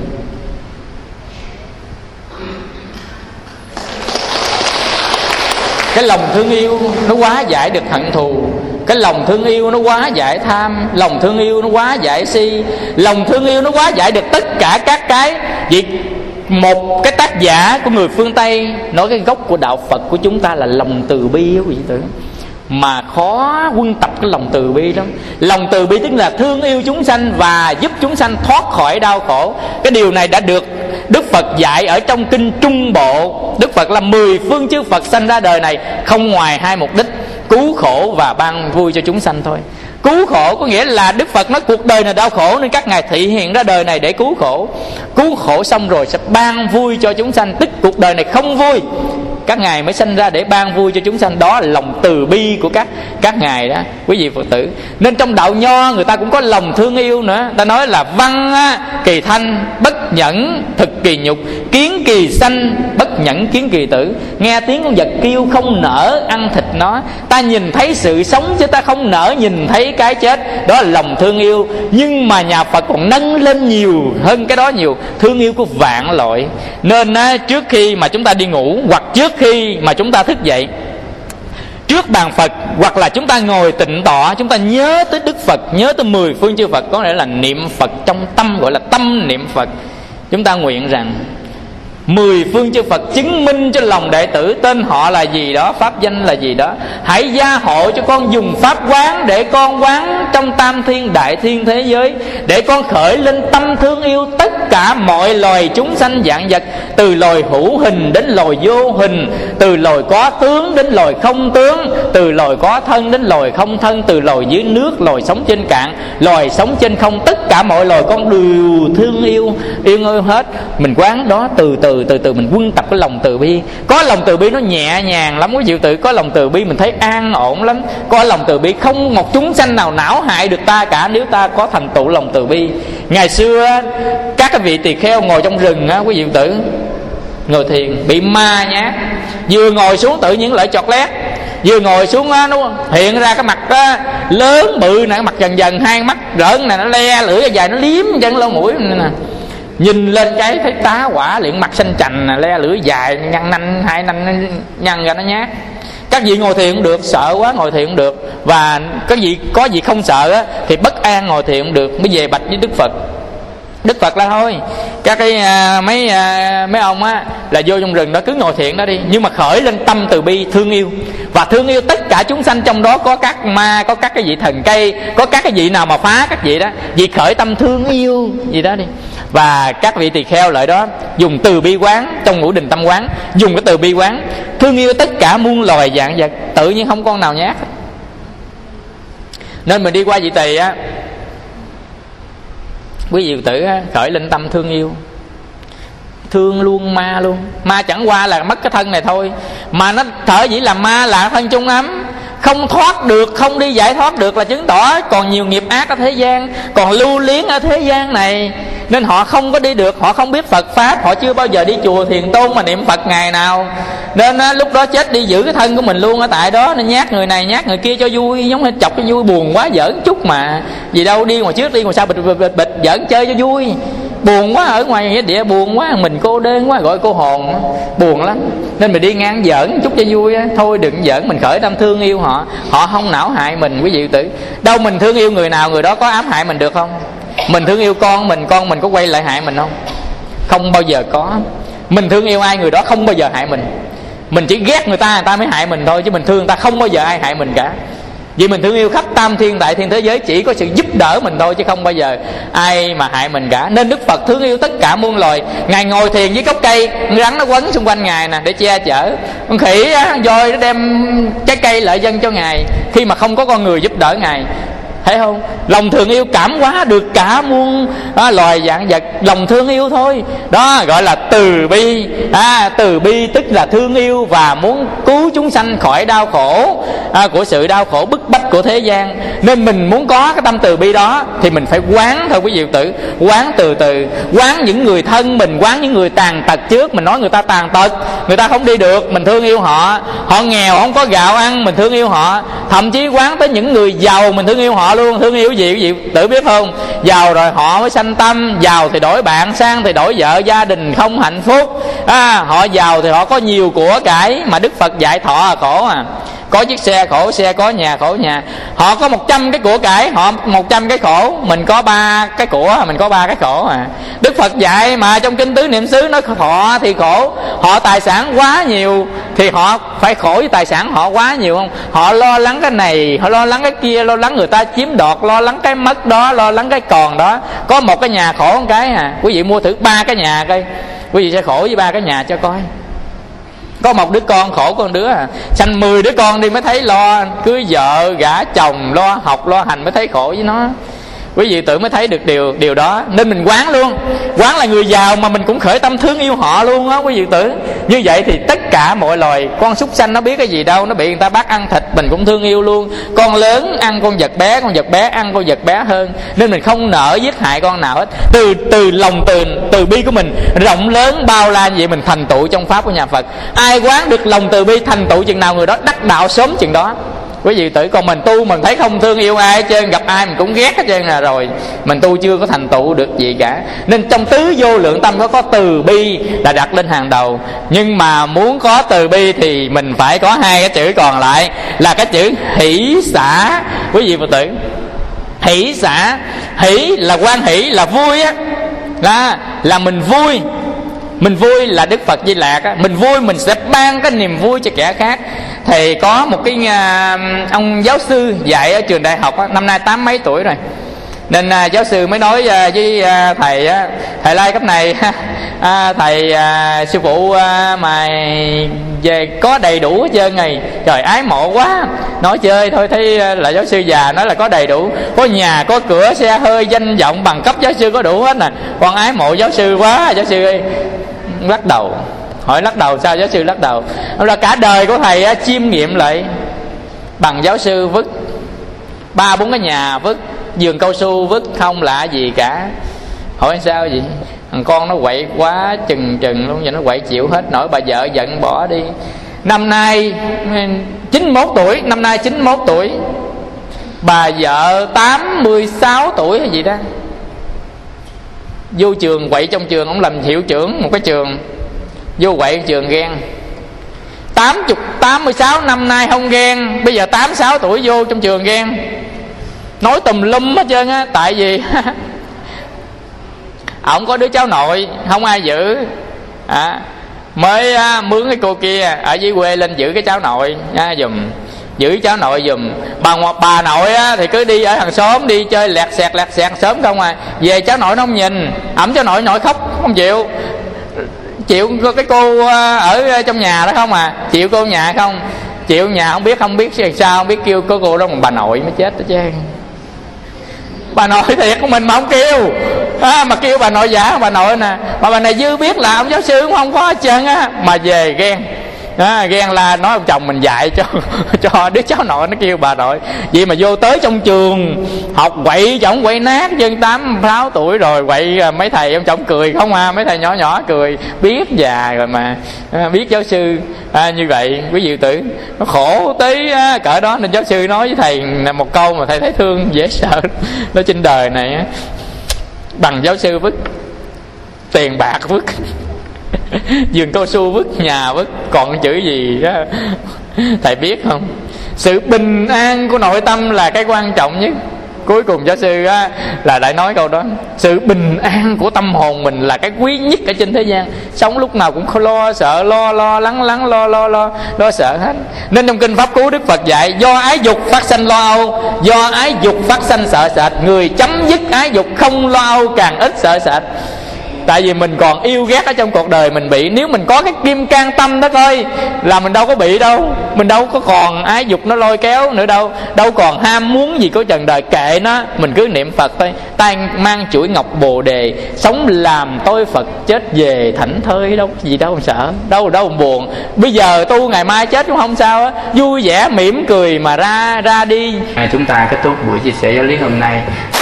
Cái lòng thương yêu nó hóa giải được hận thù. Cái lòng thương yêu nó hóa giải tham. Lòng thương yêu nó hóa giải si. Lòng thương yêu nó hóa giải được tất cả các cái. Vì một cái tác giả của người phương Tây nói cái gốc của đạo Phật của chúng ta là lòng từ bi quý vị tưởng. Mà khó quân tập cái lòng từ bi lắm. Lòng từ bi tức là thương yêu chúng sanh và giúp chúng sanh thoát khỏi đau khổ. Cái điều này đã được Đức Phật dạy ở trong kinh Trung Bộ. Đức Phật là mười phương chư Phật sanh ra đời này không ngoài hai mục đích: cứu khổ và ban vui cho chúng sanh thôi. Cứu khổ có nghĩa là Đức Phật nói cuộc đời này đau khổ nên các ngài thị hiện ra đời này để cứu khổ. Cứu khổ xong rồi sẽ ban vui cho chúng sanh, tức cuộc đời này không vui, các ngài mới sinh ra để ban vui cho chúng sanh. Đó là lòng từ bi của các các ngài đó quý vị Phật tử. Nên trong đạo Nho người ta cũng có lòng thương yêu nữa. Ta nói là văn kỳ thanh, bất nhẫn thực kỳ nhục, kiến kỳ sanh, bất nhẫn kiến kỳ tử. Nghe tiếng con vật kêu không nỡ ăn thịt nó. Ta nhìn thấy sự sống chứ ta không nỡ nhìn thấy cái chết. Đó là lòng thương yêu. Nhưng mà nhà Phật còn nâng lên nhiều hơn cái đó nhiều, thương yêu của vạn loại. Nên á, trước khi mà chúng ta đi ngủ hoặc trước khi mà chúng ta thức dậy, trước bàn Phật hoặc là chúng ta ngồi tịnh tọa, chúng ta nhớ tới Đức Phật, nhớ tới mười phương chư Phật, có nghĩa là niệm Phật trong tâm, gọi là tâm niệm Phật. Chúng ta nguyện rằng mười phương chư Phật chứng minh cho lòng đệ tử tên họ là gì đó, pháp danh là gì đó, hãy gia hộ cho con dùng pháp quán để con quán trong tam thiên đại thiên thế giới, để con khởi lên tâm thương yêu tất cả mọi loài chúng sanh vạn vật, từ loài hữu hình đến loài vô hình, từ loài có tướng đến loài không tướng, từ loài có thân đến loài không thân, từ loài dưới nước, loài sống trên cạn, loài sống trên không, tất cả mọi loài con đều thương yêu yêu yêu hết. Mình quán đó từ từ từ từ mình quân tập cái lòng từ bi. Có lòng từ bi nó nhẹ nhàng lắm quý vị tự. Có lòng từ bi mình thấy an ổn lắm. Có lòng từ bi không một chúng sanh nào não hại được ta cả, nếu ta có thành tựu lòng từ bi. Ngày xưa các cái vị tỳ kheo ngồi trong rừng á quý vị tử, ngồi thiền bị ma nhát, vừa ngồi xuống tự nhiên lại chọt lét, vừa ngồi xuống á nó hiện ra cái mặt á, lớn bự nè, cái mặt dần dần hai mắt rợn nè, nó le lưỡi dài nó liếm chân lỗ mũi nè, nhìn lên cái thấy tá quả liền, mặt xanh chành nè, le lưỡi dài nhăn nanh hai nanh nhăn ra nó nhát. Các vị ngồi thiền cũng được, sợ quá ngồi thiền cũng được, và các vị có gì không sợ á thì bất an ngồi thiền cũng được, mới về bạch với Đức Phật. Đức Phật là thôi các cái à, mấy à, mấy ông á là vô trong rừng đó cứ ngồi thiện đó đi, nhưng mà khởi lên tâm từ bi thương yêu, và thương yêu tất cả chúng sanh, trong đó có các ma, có các cái vị thần cây, có các cái vị nào mà phá các vị đó, vị khởi tâm thương yêu gì đó đi. Và các vị tỳ kheo lại đó dùng từ bi quán trong ngũ đình tâm quán, dùng cái từ bi quán thương yêu tất cả muôn loài vạn vật, tự nhiên không con nào nhát. Nên mình đi qua vị tỳ á, quý vị tử khởi lên tâm thương yêu, thương luôn ma luôn. Ma chẳng qua là mất cái thân này thôi, mà nó thở dĩ làm ma là thân chung ấm, không thoát được, không đi giải thoát được, là chứng tỏ còn nhiều nghiệp ác ở thế gian, còn lưu luyến ở thế gian này. nên họ không có đi được, họ không biết Phật pháp, họ chưa bao giờ đi chùa Thiền Tôn mà niệm Phật ngày nào, nên á, lúc đó chết đi giữ cái thân của mình luôn ở tại đó, nên nhát người này nhát người kia cho vui, giống như chọc cho vui, buồn quá giỡn chút mà gì đâu, đi ngoài trước đi ngoài sau bịch bịch bịch, bịch giỡn chơi cho vui. Buồn quá, ở ngoài nghĩa địa buồn quá, mình cô đơn quá, gọi cô hồn, buồn lắm. Nên mình đi ngang giỡn chút cho vui á. Thôi đừng giỡn, mình khởi tâm thương yêu họ, họ không não hại mình quý vị tử. Đâu mình thương yêu người nào người đó có ám hại mình được không? Mình thương yêu con mình, con mình có quay lại hại mình không? Không bao giờ có. Mình thương yêu ai người đó không bao giờ hại mình. Mình chỉ ghét người ta, người ta mới hại mình thôi, chứ mình thương người ta không bao giờ ai hại mình cả. Vì mình thương yêu khắp tam thiên đại thiên thế giới, chỉ có sự giúp đỡ mình thôi, chứ không bao giờ ai mà hại mình cả. Nên Đức Phật thương yêu tất cả muôn loài. Ngài ngồi thiền dưới gốc cây, con rắn nó quấn xung quanh Ngài nè để che chở. Con khỉ á, voi nó đem trái cây lợi dân cho Ngài khi mà không có con người giúp đỡ Ngài. Thấy không? Lòng thương yêu cảm hóa được cả muôn à, loài dạng vật. Lòng thương yêu thôi. Đó gọi là từ bi. à, Từ bi tức là thương yêu và muốn cứu chúng sanh khỏi đau khổ, à, của sự đau khổ bức bách của thế gian. Nên mình muốn có cái tâm từ bi đó thì mình phải quán thôi quý vị tử. Quán từ từ. Quán những người thân mình, quán những người tàn tật trước. Mình nói người ta tàn tật, người ta không đi được, mình thương yêu họ. Họ nghèo không có gạo ăn, mình thương yêu họ. Thậm chí quán tới những người giàu, mình thương yêu họ luôn. Thương yêu gì quý vị tự biết không? Giàu rồi họ mới sanh tâm. Giàu thì đổi bạn, sang thì đổi vợ, gia đình không hạnh phúc. à, Họ giàu thì họ có nhiều của cải, mà Đức Phật dạy thọ là khổ à. Có chiếc xe khổ xe, có nhà khổ nhà. Họ có một trăm cái của cải, họ một trăm cái khổ. Mình có ba cái của, mình có ba cái khổ à. Đức Phật dạy mà trong kinh Tứ Niệm xứ nói thọ thì khổ. Họ tài sản quá nhiều thì họ phải khổ với tài sản họ quá nhiều không? Họ lo lắng cái này, họ lo lắng cái kia, lo lắng người ta chiếm đoạt, lo lắng cái mất đó, lo lắng cái còn đó. Có một cái nhà khổ một cái à. Quý vị mua thử ba cái nhà coi, quý vị sẽ khổ với ba cái nhà cho coi. Có một đứa con khổ con đứa à. Sanh mười đứa con đi mới thấy lo cưới vợ, gả chồng, lo học, lo hành mới thấy khổ với nó. Quý vị tự mới thấy được điều điều đó. Nên mình quán luôn. Quán là người giàu mà mình cũng khởi tâm thương yêu họ luôn á quý vị tử. Như vậy thì tất cả mọi loài, con súc sanh nó biết cái gì đâu, nó bị người ta bắt ăn thịt mình cũng thương yêu luôn. Con lớn ăn con vật bé, con vật bé ăn con vật bé hơn. Nên mình không nỡ giết hại con nào hết. Từ từ lòng từ từ bi của mình rộng lớn bao la như vậy, mình thành tựu trong pháp của nhà Phật. Ai quán được lòng từ bi thành tựu chừng nào người đó đắc đạo sớm chừng đó quý vị tử. Còn mình tu mình thấy không thương yêu ai hết trơn, gặp ai mình cũng ghét hết trơn là rồi mình tu chưa có thành tựu được gì cả. Nên trong tứ vô lượng tâm đó có từ bi là đặt lên hàng đầu. Nhưng mà muốn có từ bi thì mình phải có hai cái chữ còn lại, là cái chữ hỷ xả quý vị Phật tử. Hỷ xả, hỷ là quan hỷ, là vui á, là là mình vui. Mình vui là Đức Phật Di Lạc á. Mình vui mình sẽ ban cái niềm vui cho kẻ khác. Thì có một cái uh, ông giáo sư dạy ở trường đại học á, năm nay tám mấy tuổi rồi. Nên uh, giáo sư mới nói uh, với uh, thầy á, thầy lai cấp này uh, thầy uh, sư phụ uh, mà về có đầy đủ hết trơn này, trời ái mộ quá. Nói chơi thôi, thấy uh, là giáo sư già nói là có đầy đủ, có nhà có cửa xe hơi danh vọng bằng cấp giáo sư có đủ hết nè. Con ái mộ giáo sư quá. Giáo sư ơi lắc đầu. Hỏi lắc đầu sao? Giáo sư lắc đầu là cả đời của thầy á, chiêm nghiệm lại bằng giáo sư vứt ba bốn cái nhà, vứt vườn cao su, vứt không lạ gì cả. Hỏi sao vậy? Thằng con nó quậy quá chừng chừng luôn, vậy nó quậy chịu hết nổi, bà vợ giận bỏ đi. Năm nay chín mươi mốt tuổi, năm nay chín mươi mốt tuổi, bà vợ tám mươi sáu tuổi hay gì đó. Vô trường quậy trong trường, ông làm hiệu trưởng một cái trường, vô quậy trường ghen. Tám chục tám mươi sáu năm nay không ghen, bây giờ tám mươi sáu tuổi vô trong trường ghen, nói tùm lum hết trơn á. Tại vì ổng có đứa cháu nội không ai giữ à, mới á, mướn cái cô kia ở dưới quê lên giữ cái cháu nội á, giùm giữ cháu nội giùm. Bà bà nội á, thì cứ đi ở hàng xóm đi chơi lẹt xẹt lẹt xẹt sớm không à. Về cháu nội nó không nhìn, ẩm cháu nội nội khóc không chịu. Chịu cái cô ở trong nhà đó không à, chịu cô nhà không, chịu nhà không biết không biết sao, không biết kêu có cô đó mà bà nội mới chết đó chứ. Bà nội thiệt của mình mà không kêu à, mà kêu bà nội giả bà nội nè. Mà bà này dư biết là ông giáo sư cũng không có hết trơn á, mà về ghen à, ghen la nói ông chồng mình dạy cho cho đứa cháu nội, nó kêu bà nội vậy mà vô tới trong trường học quậy chồng quậy nát, dân tám sáu tuổi rồi quậy, mấy thầy ông chồng cười không à, mấy thầy nhỏ nhỏ cười, biết già rồi mà à, biết giáo sư à, như vậy quý vị tử nó khổ tí á, cỡ đó nên giáo sư nói với thầy một câu mà thầy thấy thương dễ sợ. Nói trên đời này á, bằng giáo sư vứt, tiền bạc vứt, vườn cao su vứt, nhà vứt, còn chữ gì đó thầy biết không? Sự bình an của nội tâm là cái quan trọng nhất. Cuối cùng giáo sư á, là lại nói câu đó, sự bình an của tâm hồn mình là cái quý nhất ở trên thế gian. Sống lúc nào cũng lo sợ, lo lo lắng lắng, lo lo lo lo sợ hết. Nên trong kinh Pháp Cú Đức Phật dạy, do ái dục phát sanh lo âu, do ái dục phát sanh sợ sệt. Người chấm dứt ái dục không lo âu càng ít sợ sệt. Tại vì mình còn yêu ghét ở trong cuộc đời mình bị. Nếu mình có cái kim can tâm đó coi là mình đâu có bị đâu. Mình đâu có còn ái dục nó lôi kéo nữa đâu. Đâu còn ham muốn gì của trần đời, kệ nó. Mình cứ niệm Phật thôi. Tay mang chuỗi ngọc bồ đề, sống làm tôi Phật, chết về thảnh thơi. Đâu có gì đâu mà sợ, đâu đâu mà buồn. Bây giờ tu ngày mai chết cũng không sao á, vui vẻ mỉm cười mà ra ra đi. Chúng ta kết thúc buổi chia sẻ giáo lý hôm nay.